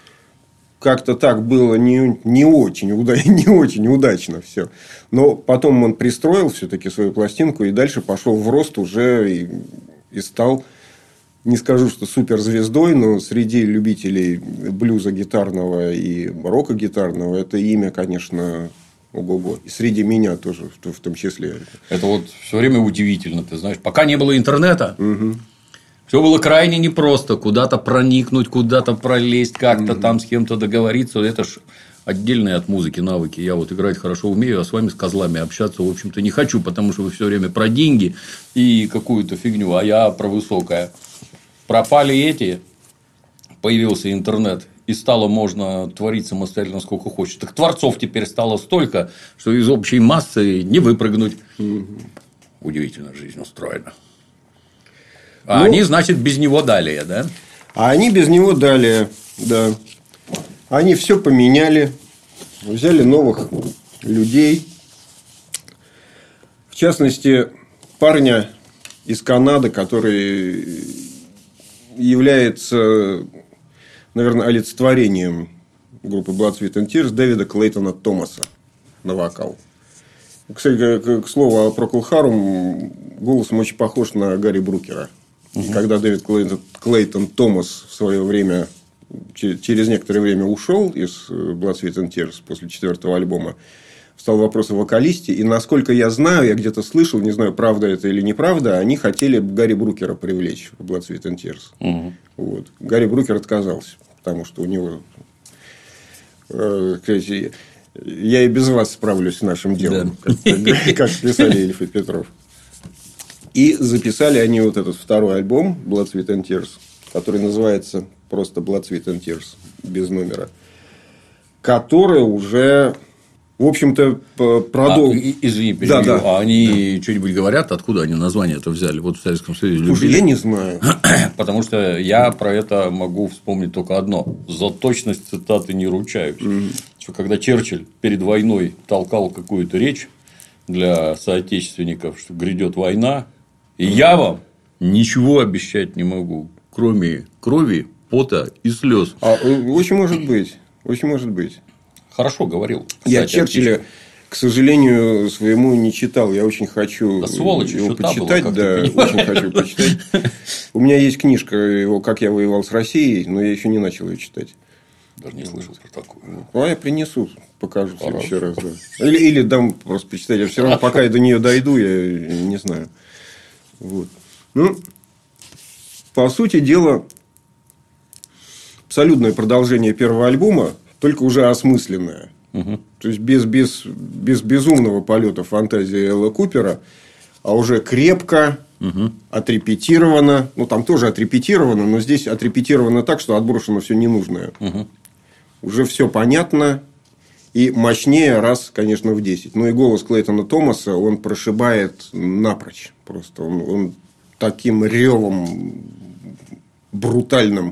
как-то так было не, не, очень, не очень удачно все. Но потом он пристроил все-таки свою пластинку и дальше пошел в рост уже. И и стал, не скажу, что суперзвездой, но среди любителей блюза гитарного и рока гитарного это имя, конечно, ого-го. И среди меня тоже, в том числе. Это вот все время удивительно, ты знаешь. Пока не было интернета, Угу. все было крайне непросто. Куда-то проникнуть, куда-то пролезть, как-то угу. там с кем-то договориться. Это ж отдельные от музыки навыки. Я вот играть хорошо умею, а с вами с козлами общаться, в общем-то, не хочу, потому что вы все время про деньги и какую-то фигню, а я про высокое. Пропали эти, появился интернет, и стало можно творить самостоятельно сколько хочешь. Так творцов теперь стало столько, что из общей массы не выпрыгнуть. Угу. Удивительно жизнь устроена. А ну, они, значит, без него далее, да? А они без него далее, да. Они все поменяли, взяли новых людей. В частности, парня из Канады, который является, наверное, олицетворением группы Blood, Sweat and Tears, Дэвида Клейтона Томаса на вокал. Кстати, к слову о Procol Harum, голосом очень похож на Гарри Брукера. Угу. И когда Дэвид Клейтон, Клейтон Томас в свое время, через некоторое время ушел из Blood, Sweat and Tears после четвертого альбома, встал вопрос о вокалисте. И насколько я знаю, я где-то слышал, не знаю, правда это или неправда, они хотели Гарри Брукера привлечь в Blood, Sweat and Tears. Угу. Вот. Гарри Брукер отказался, потому что у него... Э, я и без вас справлюсь с нашим делом, да. как, как писали Ильф и Петров. И записали они вот этот второй альбом Blood, Sweat and Tears, который называется просто Blood, Sweat and Tears, без номера, который уже, в общем-то, продолжил... А, извини, перебью. Да, да. А они да. что-нибудь говорят, откуда они название это взяли? Вот в Советском Союзе любили. Слушай, я не знаю. Потому что я про это могу вспомнить только одно. За точность цитаты не ручаюсь. Mm-hmm. Что когда Черчилль перед войной толкал какую-то речь для соотечественников, что грядет война, и я вам ничего обещать не могу, кроме крови, пота и слез. А, очень может быть. Очень может быть. Хорошо говорил. Кстати, я Черчилля, отлично. К сожалению, своему не читал. Я очень хочу да, сволочь, его почитать. Была, да, очень хочу почитать. У меня есть книжка его «Как я воевал с Россией», но я еще не начал ее читать. Даже не слышал про такую. А я принесу, покажу в следующий раз. Да. Или, или дам просто почитать. Я все равно, пока я до нее дойду, я не знаю. Вот. Ну, по сути дела, абсолютное продолжение первого альбома, только уже осмысленное. Угу. То есть без, без, без безумного полета фантазии Элла Купера, а уже крепко, угу. отрепетировано. Ну, там тоже отрепетировано, но здесь отрепетировано так, что отброшено все ненужное. Угу. Уже все понятно и мощнее раз, конечно, в десять. Ну и голос Клейтона Томаса, он прошибает напрочь. Просто он, он таким ревом брутальным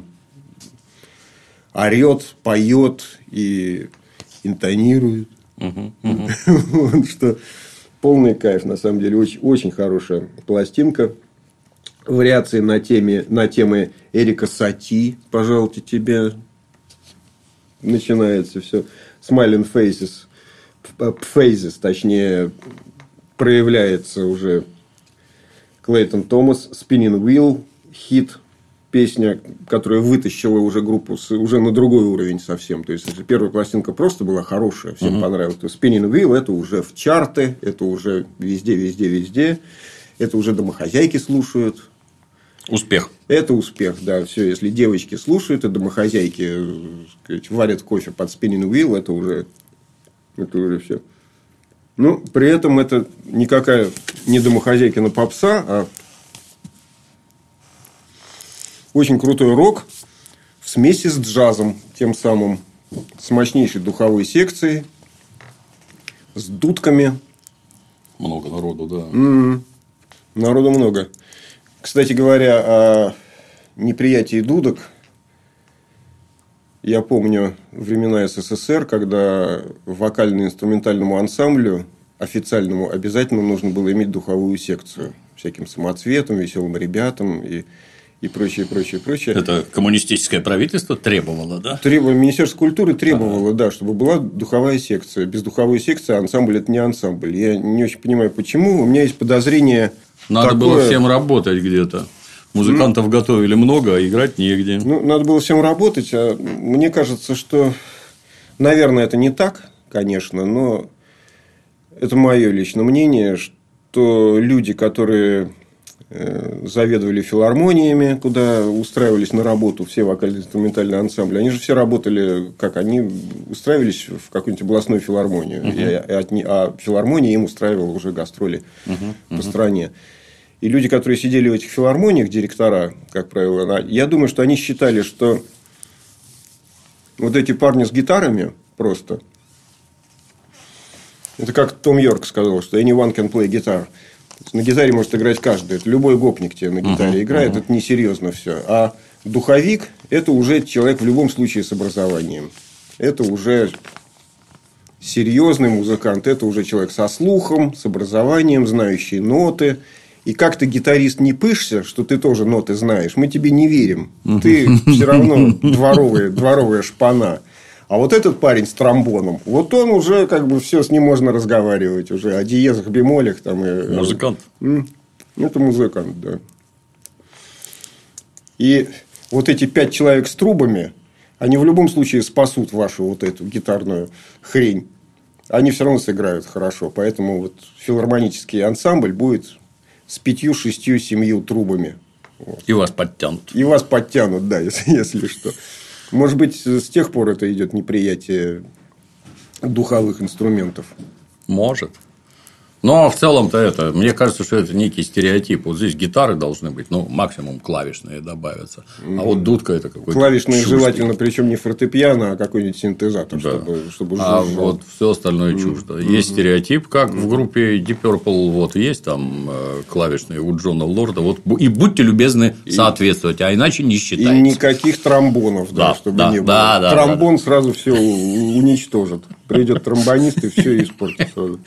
орет, поет и интонирует. Угу, угу. Что полный кайф, на самом деле. Очень, очень хорошая пластинка. Вариации на, теме, на темы Эрика Сати, пожалуйте, тебе. Начинается все. Smiling Faces, Phases, точнее, проявляется уже Клейтон Томас. Spinning Wheel, хит. Песня, которая вытащила уже группу с, уже на другой уровень совсем. То есть, если первая пластинка просто была хорошая, всем uh-huh. понравилась, то Spinning Wheel это уже в чарты, это уже везде, везде, везде. Это уже домохозяйки слушают. Успех. Это успех, да. Все, если девочки слушают, и домохозяйки сказать, варят кофе под Spinning Wheel, это уже, это уже все. Ну, при этом это никакая не домохозяйкина попса, а очень крутой рок в смеси с джазом, тем самым, с мощнейшей духовой секцией, с дудками. Много народу, да. Mm-hmm. Народу много. Кстати говоря, о неприятии дудок. Я помню времена СССР, когда вокально-инструментальному ансамблю официальному обязательно нужно было иметь духовую секцию. Всяким самоцветом, веселым ребятам и... И прочее, прочее, прочее. Это коммунистическое правительство требовало, да? Требовало, Министерство культуры требовало, ага. да, чтобы была духовая секция. Без духовой секции ансамбль – это не ансамбль. Я не очень понимаю, почему. У меня есть подозрение. Надо такое... было всем работать где-то. Музыкантов готовили много, а играть негде. Ну, надо было всем работать. А мне кажется, что, наверное, это не так, конечно, но это мое личное мнение, что люди, которые заведовали филармониями, куда устраивались на работу все вокально-инструментальные ансамбли, они же все работали, как они устраивались в какую-нибудь областную филармонию, uh-huh. а филармония им устраивала уже гастроли uh-huh. Uh-huh. по стране. И люди, которые сидели в этих филармониях, директора, как правило, я думаю, что они считали, что вот эти парни с гитарами просто... Это как Том Йорк сказал, что anyone can play guitar. На гитаре может играть каждый. Это любой гопник тебе на гитаре uh-huh, играет. Uh-huh. Это несерьезно все. А духовик – это уже человек в любом случае с образованием. Это уже серьезный музыкант. Это уже человек со слухом, с образованием, знающий ноты. И как ты, гитарист, не пышься, что ты тоже ноты знаешь, мы тебе не верим. Uh-huh. Ты все равно дворовая, дворовая шпана. А вот этот парень с тромбоном, вот он уже как бы все, с ним можно разговаривать уже о диезах, бемолях. Там, и... Музыкант. Это музыкант, да. И вот эти пять человек с трубами, они в любом случае спасут вашу вот эту гитарную хрень. Они все равно сыграют хорошо. Поэтому вот филармонический ансамбль будет с пятью, шестью, семью трубами. Вот. И вас подтянут. И вас подтянут, да, если, если что. Может быть, с тех пор это идет неприятие духовых инструментов. Может. Но в целом-то это, мне кажется, что это некий стереотип. Вот здесь гитары должны быть, ну, максимум клавишные добавятся. А вот дудка это какой-то. Клавишные желательно, причем не фортепиано, а какой-нибудь синтезатор, да. чтобы, чтобы а вот все остальное чуждо. Mm-hmm. Есть стереотип, как mm-hmm. в группе Deep Purple вот есть там клавишные у Джона Лорда. Вот и будьте любезны соответствовать, а иначе не считайте. И никаких тромбонов, да, да чтобы да, не было. Да, да, Тромбон да, сразу все уничтожит. Придет тромбонист и все испортит сразу.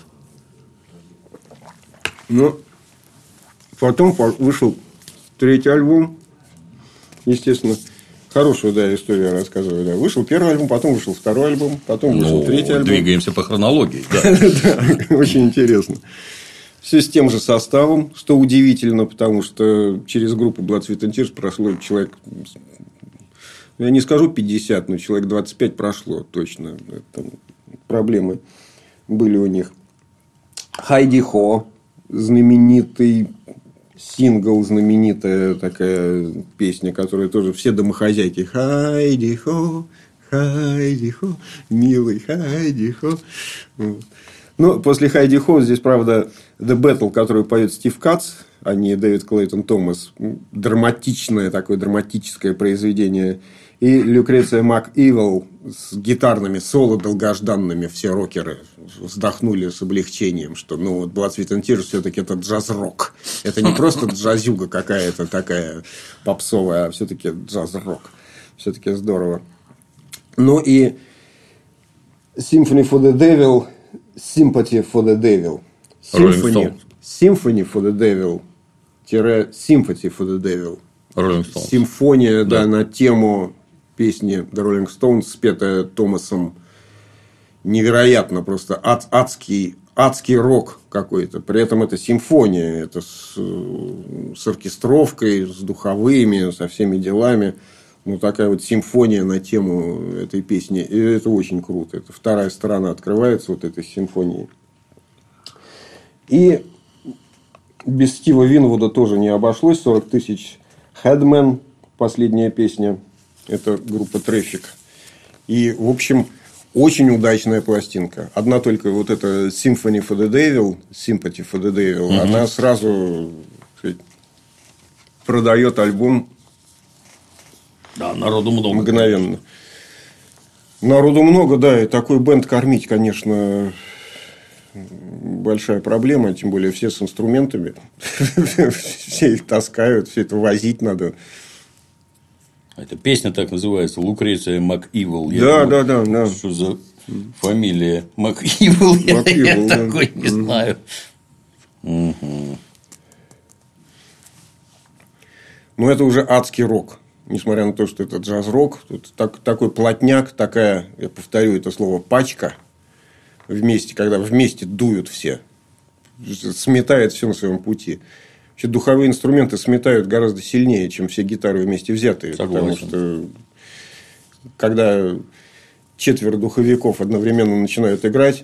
Но потом вышел третий альбом. Естественно, хорошую, да, историю я рассказываю. Да. Вышел первый альбом, потом вышел второй альбом, потом вышел ну, третий альбом. Двигаемся по хронологии. Да, очень интересно. Все с тем же составом, что удивительно, потому что через группу Blood, Sweat and Tears прошло человек... Я не скажу пятьдесят, но человек двадцать пять прошло точно. Там проблемы были у них. Хайди Хо. Знаменитый сингл, знаменитая такая песня, которая тоже все домохозяйки. Хайди Хо, Хайди Хо, милый Хайди Хо. Вот. Ну, после Хайди Хо здесь, правда, The Battle, которую поет Стив Кац, а не Дэвид Клейтон Томас. Драматичное такое, драматическое произведение. И Люкреция МакИвел с гитарными соло долгожданными. Все рокеры вздохнули с облегчением, что ну, вот Blood, Sweat and Tears все-таки это джаз-рок. Это не просто джазюга какая-то такая попсовая, а все-таки джаз-рок. Все-таки здорово. Ну и Symphony for the Devil, Sympathy for the Devil. Symphony, Symphony for the Devil, Sympathy for the Devil. Симфония, да. Да, на тему песни The Rolling Stones, спетая Томасом. Невероятно, просто ад, адский, адский рок какой-то. При этом это симфония. Это с, с оркестровкой, с духовыми, со всеми делами. Ну, такая вот симфония на тему этой песни. И это очень круто. Это вторая сторона открывается вот этой симфонии. И без Стива Винвуда тоже не обошлось. сорок тысяч Headman, последняя песня. Это группа Traffic. И, в общем, очень удачная пластинка. Одна только вот эта Symphony for the Devil, Sympathy for the Devil, mm-hmm. она сразу сказать, продает альбом. Да, народу много. Мгновенно. Народу много, да. И такой бэнд кормить, конечно, большая проблема. Тем более, все с инструментами. Все их таскают, все это возить надо. Эта песня так называется Лукреция МакИвел. Да, да, да, да. Что за фамилия МакИвел? Я такой не знаю. Ну, это уже адский рок. Несмотря на то, что это джаз-рок. Тут так, такой плотняк, такая, я повторю это слово, пачка. Вместе, когда вместе дуют все. Сметает все на своем пути. Вообще, духовые инструменты сметают гораздо сильнее, чем все гитары вместе взятые. Согласен. Потому что когда четверо духовиков одновременно начинают играть,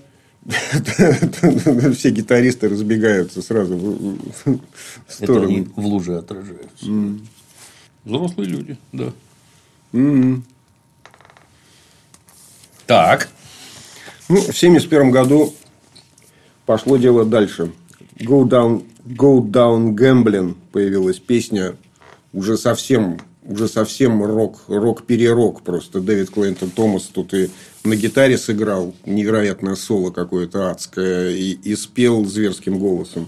все гитаристы разбегаются сразу в сторону. Это они в луже отражаются. Mm. Взрослые люди, да. Mm. Так. Ну, в семьдесят первом году пошло дело дальше. Go Down, Go Down Gambling появилась песня. Уже совсем, уже совсем рок, рок-перерок просто. Дэвид Клэйтон Томас тут и на гитаре сыграл невероятное соло какое-то адское. И, и спел зверским голосом.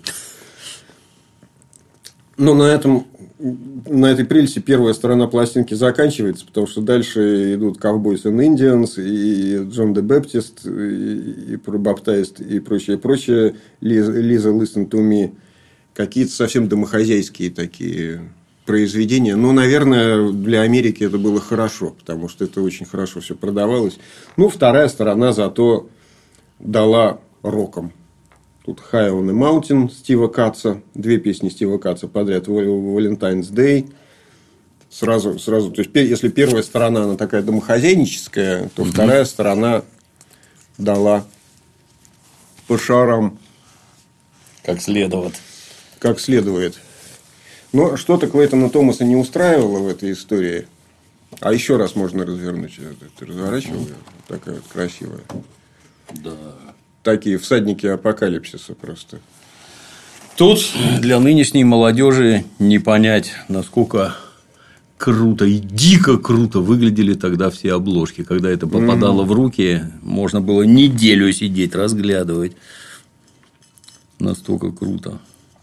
Но на этом, на этой прелести первая сторона пластинки заканчивается, потому что дальше идут Cowboys and Indians, и Джон Де Бэптист, и, и Пробаптайст, и прочее, прочее. Лиза, Лиза Listen to Me. Какие-то совсем домохозяйские такие произведения. Но, наверное, для Америки это было хорошо, потому что это очень хорошо все продавалось. Ну, вторая сторона зато дала роком. Тут High on the Mountain Стива Катса. Две песни Стива Катса подряд. Valentine's Day. Сразу, сразу. То есть, если первая сторона она такая домохозяйническая, то угу. вторая сторона дала по шарам. Как следует. Как следует. Но что-то Клэйтона Томаса не устраивало в этой истории. А еще раз можно развернуть. Ты разворачивал? Такая вот красивая. Да. Такие всадники апокалипсиса просто. Тут для нынешней молодежи не понять, насколько круто и дико круто выглядели тогда все обложки. Когда это попадало mm-hmm. в руки, можно было неделю сидеть, разглядывать. Настолько круто.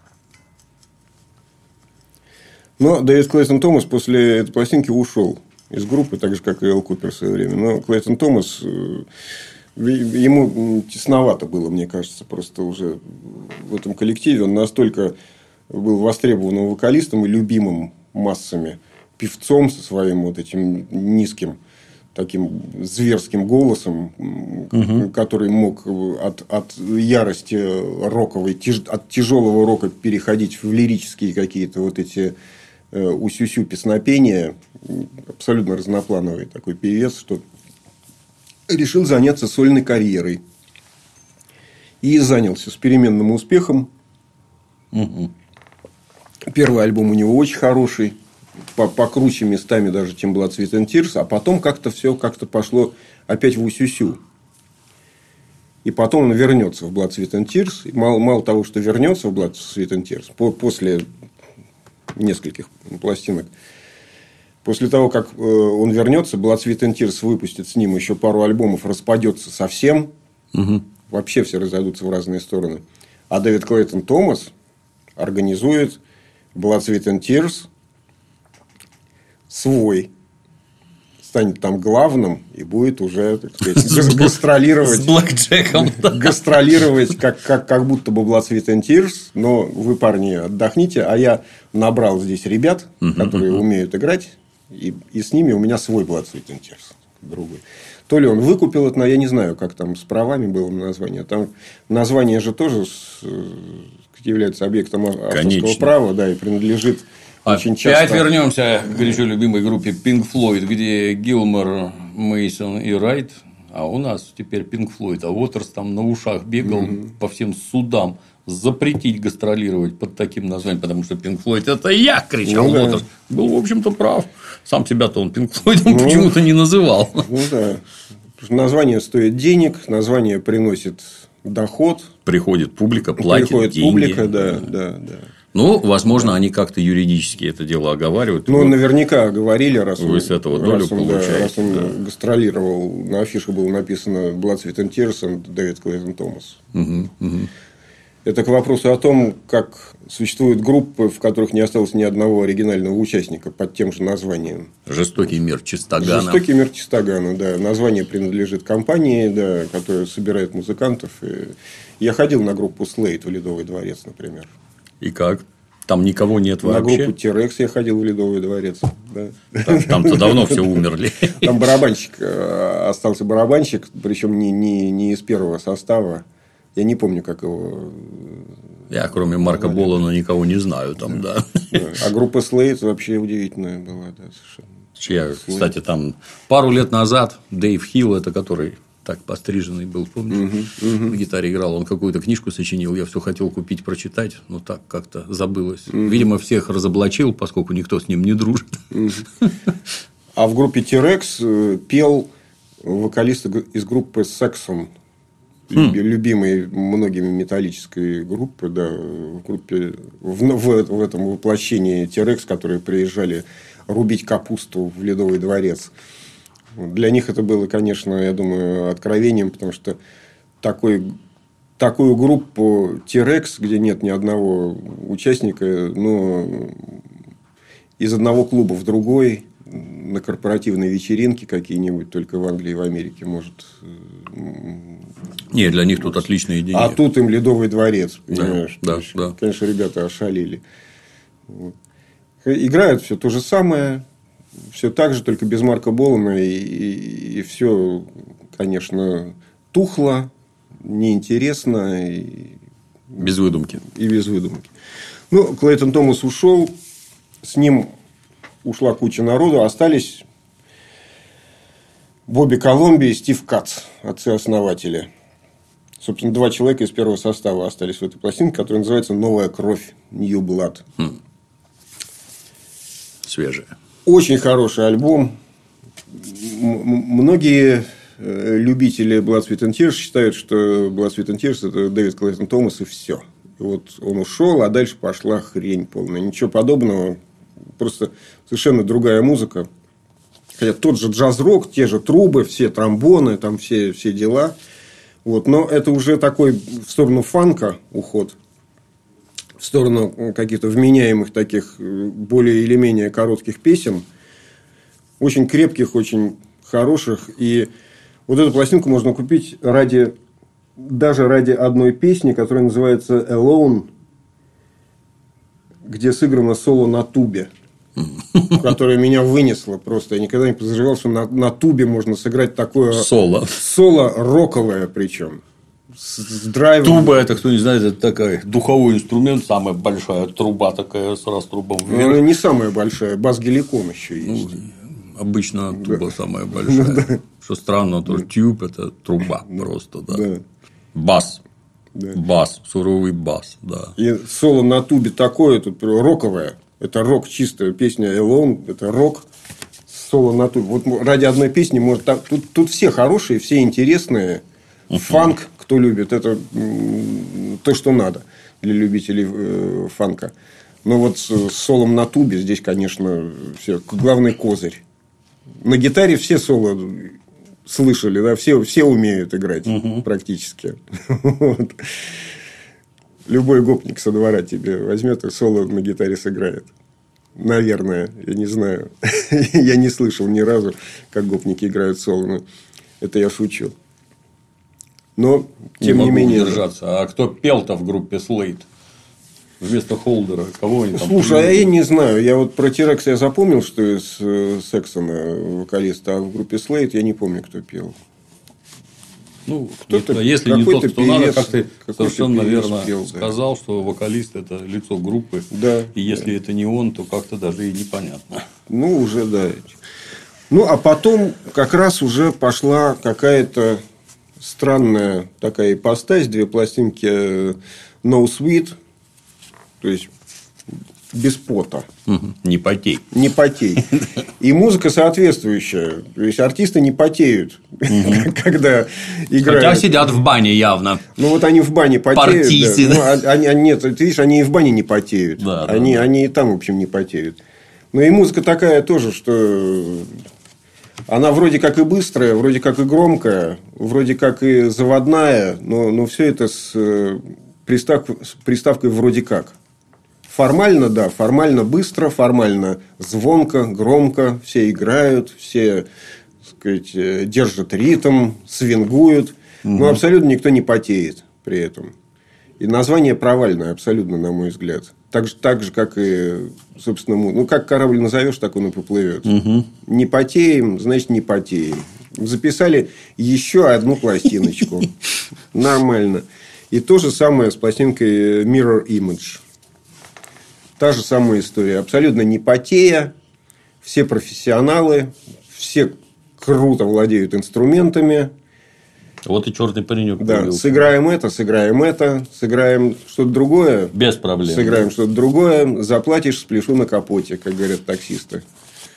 Но Дэвид Клэйтон Томас после этой пластинки ушел из группы, так же, как и Эл Купер в свое время. Но Клэйтон Томас... Ему тесновато было, мне кажется, просто уже в этом коллективе. Он настолько был востребованным вокалистом и любимым массами, певцом со своим вот этим низким, таким зверским голосом, угу. который мог от, от ярости роковой, от тяжелого рока переходить в лирические какие-то вот эти усюсю песнопения. Абсолютно разноплановый такой певец, что... решил заняться сольной карьерой. И занялся с переменным успехом. Угу. Первый альбом у него очень хороший. Покруче местами даже, чем Blood, Sweat and Tears. А потом как-то все как-то пошло опять в усюсю. И потом он вернется в Blood, Sweat and Tears. И мало, мало того, что вернется в Blood, Sweat and Tears, по, после нескольких пластинок. После того, как он вернется, Blood, Sweat and Tears выпустит с ним еще пару альбомов, распадется совсем. Угу. Вообще все разойдутся в разные стороны. А Дэвид Клэйтон Томас организует Blood, Sweat and Tears свой. Станет там главным и будет уже, так сказать, гастролировать. С блэкджеком. Гастролировать, как, как, как будто бы Blood, Sweat and Tears. Но вы, парни, отдохните. А я набрал здесь ребят, которые умеют играть. И, и с ними у меня свой Blood, Sweat and Tears. Другой. То ли он выкупил это, но я не знаю, как там с правами было название. Там название же тоже с, является объектом авторского Конечно. права, да, и принадлежит очень Опять часто. вернемся к горячо любимой группе Pink Floyd, где Гилмор, Мейсон и Райт. А у нас теперь Pink Floyd. А Уотерс там на ушах бегал mm-hmm. по всем судам. Запретить гастролировать под таким названием, потому что Pink Floyd это я, кричал ну, Уотерс. Да. Был, в общем-то, прав. Сам себя-то он Pink Floyd ну, почему-то не называл. Ну да. Название стоит денег, название приносит доход. Приходит публика, платит Приходит деньги. публика, да, да, да. Ну, возможно, да. они как-то юридически это дело оговаривают. Ну, вот наверняка говорили, раз вы он, с этого долю раз он, получаете. Да, раз он да. гастролировал, на афише было написано Blood, Sweat and Tears, Дэвид Клэйтон Томас. Угу, угу. Это к вопросу о том, как существуют группы, в которых не осталось ни одного оригинального участника под тем же названием. Жестокий мир Чистогана. Жестокий мир Чистогана, да. Название принадлежит компании, да, которая собирает музыкантов. И я ходил на группу Slate в Ледовый дворец, например. И как? Там никого нет на вообще? На группу T-Rex я ходил в Ледовый дворец. Да. Там-то давно все умерли. Там барабанщик, остался барабанщик, причем не, не, не из первого состава. Я не помню, как его... Я, кроме Марка звали. Болана, никого не знаю там, да. Да. А группа Slade вообще удивительная была, да, совершенно. Чья, кстати, там пару лет назад Дэйв Хилл, это который так постриженный был, помнишь, uh-huh, uh-huh. на гитаре играл, он какую-то книжку сочинил, я все хотел купить, прочитать, но так как-то забылось. Uh-huh. Видимо, всех разоблачил, поскольку никто с ним не дружит. Uh-huh. А в группе T-Rex пел вокалист из группы Saxon, hmm. любимой многими металлической группы, да, в группе в, в, в этом воплощении T-Rex, которые приезжали рубить капусту в Ледовый дворец. Для них это было, конечно, я думаю, откровением, потому что такой, такую группу T-Rex, где нет ни одного участника, но из одного клуба в другой, на корпоративной вечеринке какие-нибудь, только в Англии и в Америке, может... Не, для них тут отличная идея. А тут им Ледовый дворец, понимаешь? Да, да, да. Конечно, ребята ошалили. Вот. Играют все то же самое, все так же, только без Марка Болана, и, и, и все, конечно, тухло, неинтересно. И... Без выдумки. И без выдумки. Ну, Клейтон Томас ушел, с ним ушла куча народу, остались Бобби Коломби и Стив Кац, отцы-основатели. Собственно, два человека из первого состава остались в этой пластинке, которая называется «Новая кровь», New Blood. Хм. Свежая. Очень хороший альбом. Многие любители Blood, Sweat and Tears считают, что Blood, Sweat and Tears – это Дэвид Клейтон Томас и все. И вот он ушел, а дальше пошла хрень полная. Ничего подобного. Просто совершенно другая музыка. Хотя тот же джаз-рок, те же трубы, все тромбоны, там все, все дела. Вот. Но это уже такой в сторону фанка уход. В сторону каких-то вменяемых таких более или менее коротких песен. Очень крепких, очень хороших. И вот эту пластинку можно купить ради, даже ради одной песни, которая называется «Alone», где сыграно соло на тубе. Которое меня вынесло просто. Я никогда не подозревал, что на, на тубе можно сыграть такое... Соло. Соло роковое причем. С, с драйвом. Туба, это, кто не знает, это такой духовой инструмент, самая большая труба такая с раструбом вверх. Она не самая большая, бас-геликон еще есть. Ну, обычно туба да. самая большая. Да. Что странно, то тюб – это труба да. просто, да. да. Бас. Да. Бас, суровый бас, да. И соло на тубе такое, тут роковое. Это рок чистая песня «Alone», это рок соло на тубе. Вот ради одной песни может тут, тут все хорошие, все интересные. Uh-huh. Фанк, кто любит, это то, что надо для любителей э, фанка. Но вот с солом на тубе здесь, конечно, все главный козырь. На гитаре все соло слышали, да, все, все умеют играть uh-huh. практически. Вот. Любой гопник со двора тебе возьмет и соло на гитаре сыграет. Наверное, я не знаю. Я не слышал ни разу, как гопники играют соло. Но это я шучу. Но, тем не, не менее... удержаться. А кто пел-то в группе Slade? Вместо Холдера? Кого они там? Слушай, а я не знаю. Я вот про T-Rex я запомнил, что из Сексона вокалиста, а в группе Slade я не помню, кто пел. Ну, кто-то, если не тот, кто певец, надо, как ты совершенно верно пел, сказал, да. что вокалист – это лицо группы. Да, и если да. это не он, то как-то даже и непонятно. Ну, уже да. Ну, а потом как раз уже пошла какая-то странная такая ипостась. Две пластинки No Sweat. То есть, без пота. Угу. Не потей. Не потей. И музыка соответствующая. То есть, артисты не потеют, угу. когда играют. Хотя сидят в бане явно. Ну, вот они в бане потеют. Партийцы. Да. Ну, они, они, нет, ты видишь, они и в бане не потеют. Да, они, да, да. они и там, в общем, не потеют. Но и музыка такая тоже, что она вроде как и быстрая, вроде как и громкая, вроде как и заводная, но, но все это с, пристав, с приставкой вроде как. Формально, да, формально быстро, формально звонко, громко, все играют, все, так сказать, держат ритм, свингуют, угу. но абсолютно никто не потеет при этом. И название провальное абсолютно, на мой взгляд. Так же, так же как и, собственно, ну, как корабль назовешь, так он и поплывет. Угу. Не потеем, значит, не потеем. Записали еще одну пластиночку. Нормально. И то же самое с пластинкой Mirror Image. Та же самая история. Абсолютно не потея. Все профессионалы. Все круто владеют инструментами. Вот и черный паренек. Да, появился. сыграем это, сыграем это, сыграем что-то другое. Без проблем. Сыграем что-то другое. Заплатишь, спляшу на капоте, как говорят таксисты.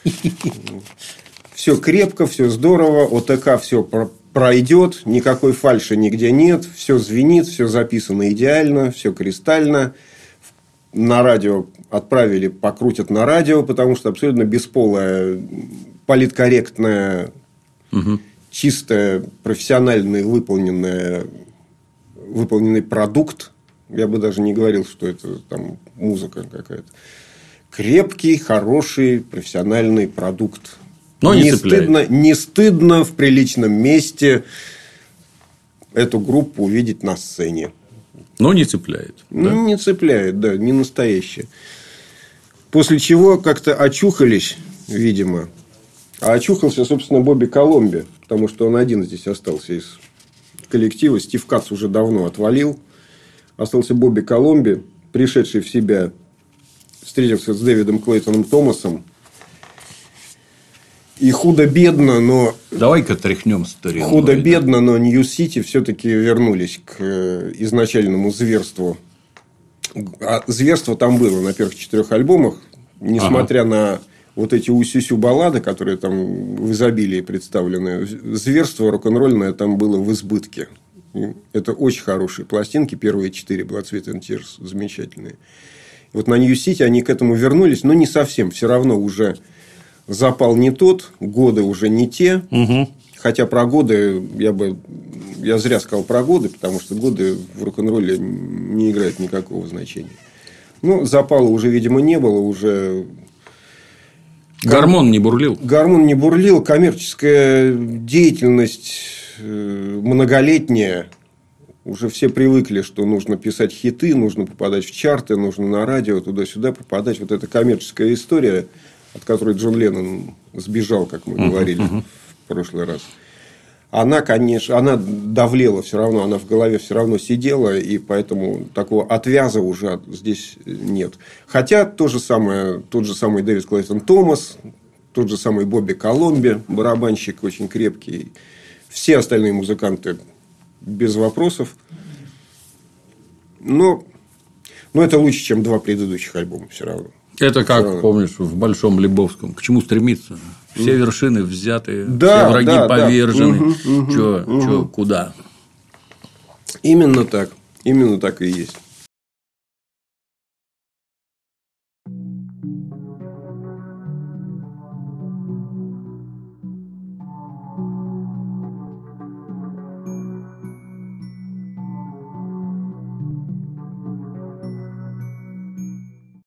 Все крепко, все здорово. ОТК все пройдет. Никакой фальши нигде нет. Все звенит, все записано идеально, все кристально. На радио отправили, покрутят на радио, потому что абсолютно бесполая, политкорректная, угу. чистая, профессиональный выполненная, выполненный продукт. Я бы даже не говорил, что это там музыка какая-то. Крепкий, хороший, профессиональный продукт. Но не, не цепляет. стыдно, не стыдно в приличном месте эту группу увидеть на сцене. Но не цепляет. Да? Ну, не цепляет, да, не настоящее. После чего как-то очухались, видимо. А очухался, собственно, Бобби Коломби. Потому что он один здесь остался из коллектива. Стив Кац уже давно отвалил. Остался Бобби Коломби, пришедший в себя. Встретился с Дэвидом Клейтоном Томасом. И худо-бедно, но... Давай-ка тряхнем старину. Худо-бедно, но Нью-Сити все-таки вернулись к изначальному зверству. А зверство там было на первых четырех альбомах. Несмотря ага. на вот эти усюсю баллады, которые там в изобилии представлены, зверство рок-н-ролльное там было в избытке. И это очень хорошие пластинки. Первые четыре Blood, Sweat and Tears замечательные. И вот на Нью-Сити они к этому вернулись, но не совсем. Все равно уже... Запал не тот, годы уже не те. Угу. Хотя про годы я бы... Я зря сказал про годы, потому что годы в рок-н-ролле не играют никакого значения. Ну, запала уже, видимо, не было. Уже... Гормон не бурлил. Гормон не бурлил. Коммерческая деятельность многолетняя. Уже все привыкли, что нужно писать хиты, нужно попадать в чарты, нужно на радио, туда-сюда попадать. Вот эта коммерческая история... от которой Джон Леннон сбежал, как мы говорили uh-huh. в прошлый раз. Она, конечно, она давлела все равно, она в голове все равно сидела, и поэтому такого отвяза уже здесь нет. Хотя то же самое, тот же самый Дэвид Клейтон Томас, тот же самый Бобби Коломби, барабанщик очень крепкий, все остальные музыканты без вопросов. Но, но это лучше, чем два предыдущих альбома все равно. Это как, Все. помнишь, в Большом Лебовском. К чему стремиться? Все mm. вершины взяты, да, все враги да, повержены. Да. Угу, угу, Чё, угу. чё, куда? Именно так. Именно так и есть.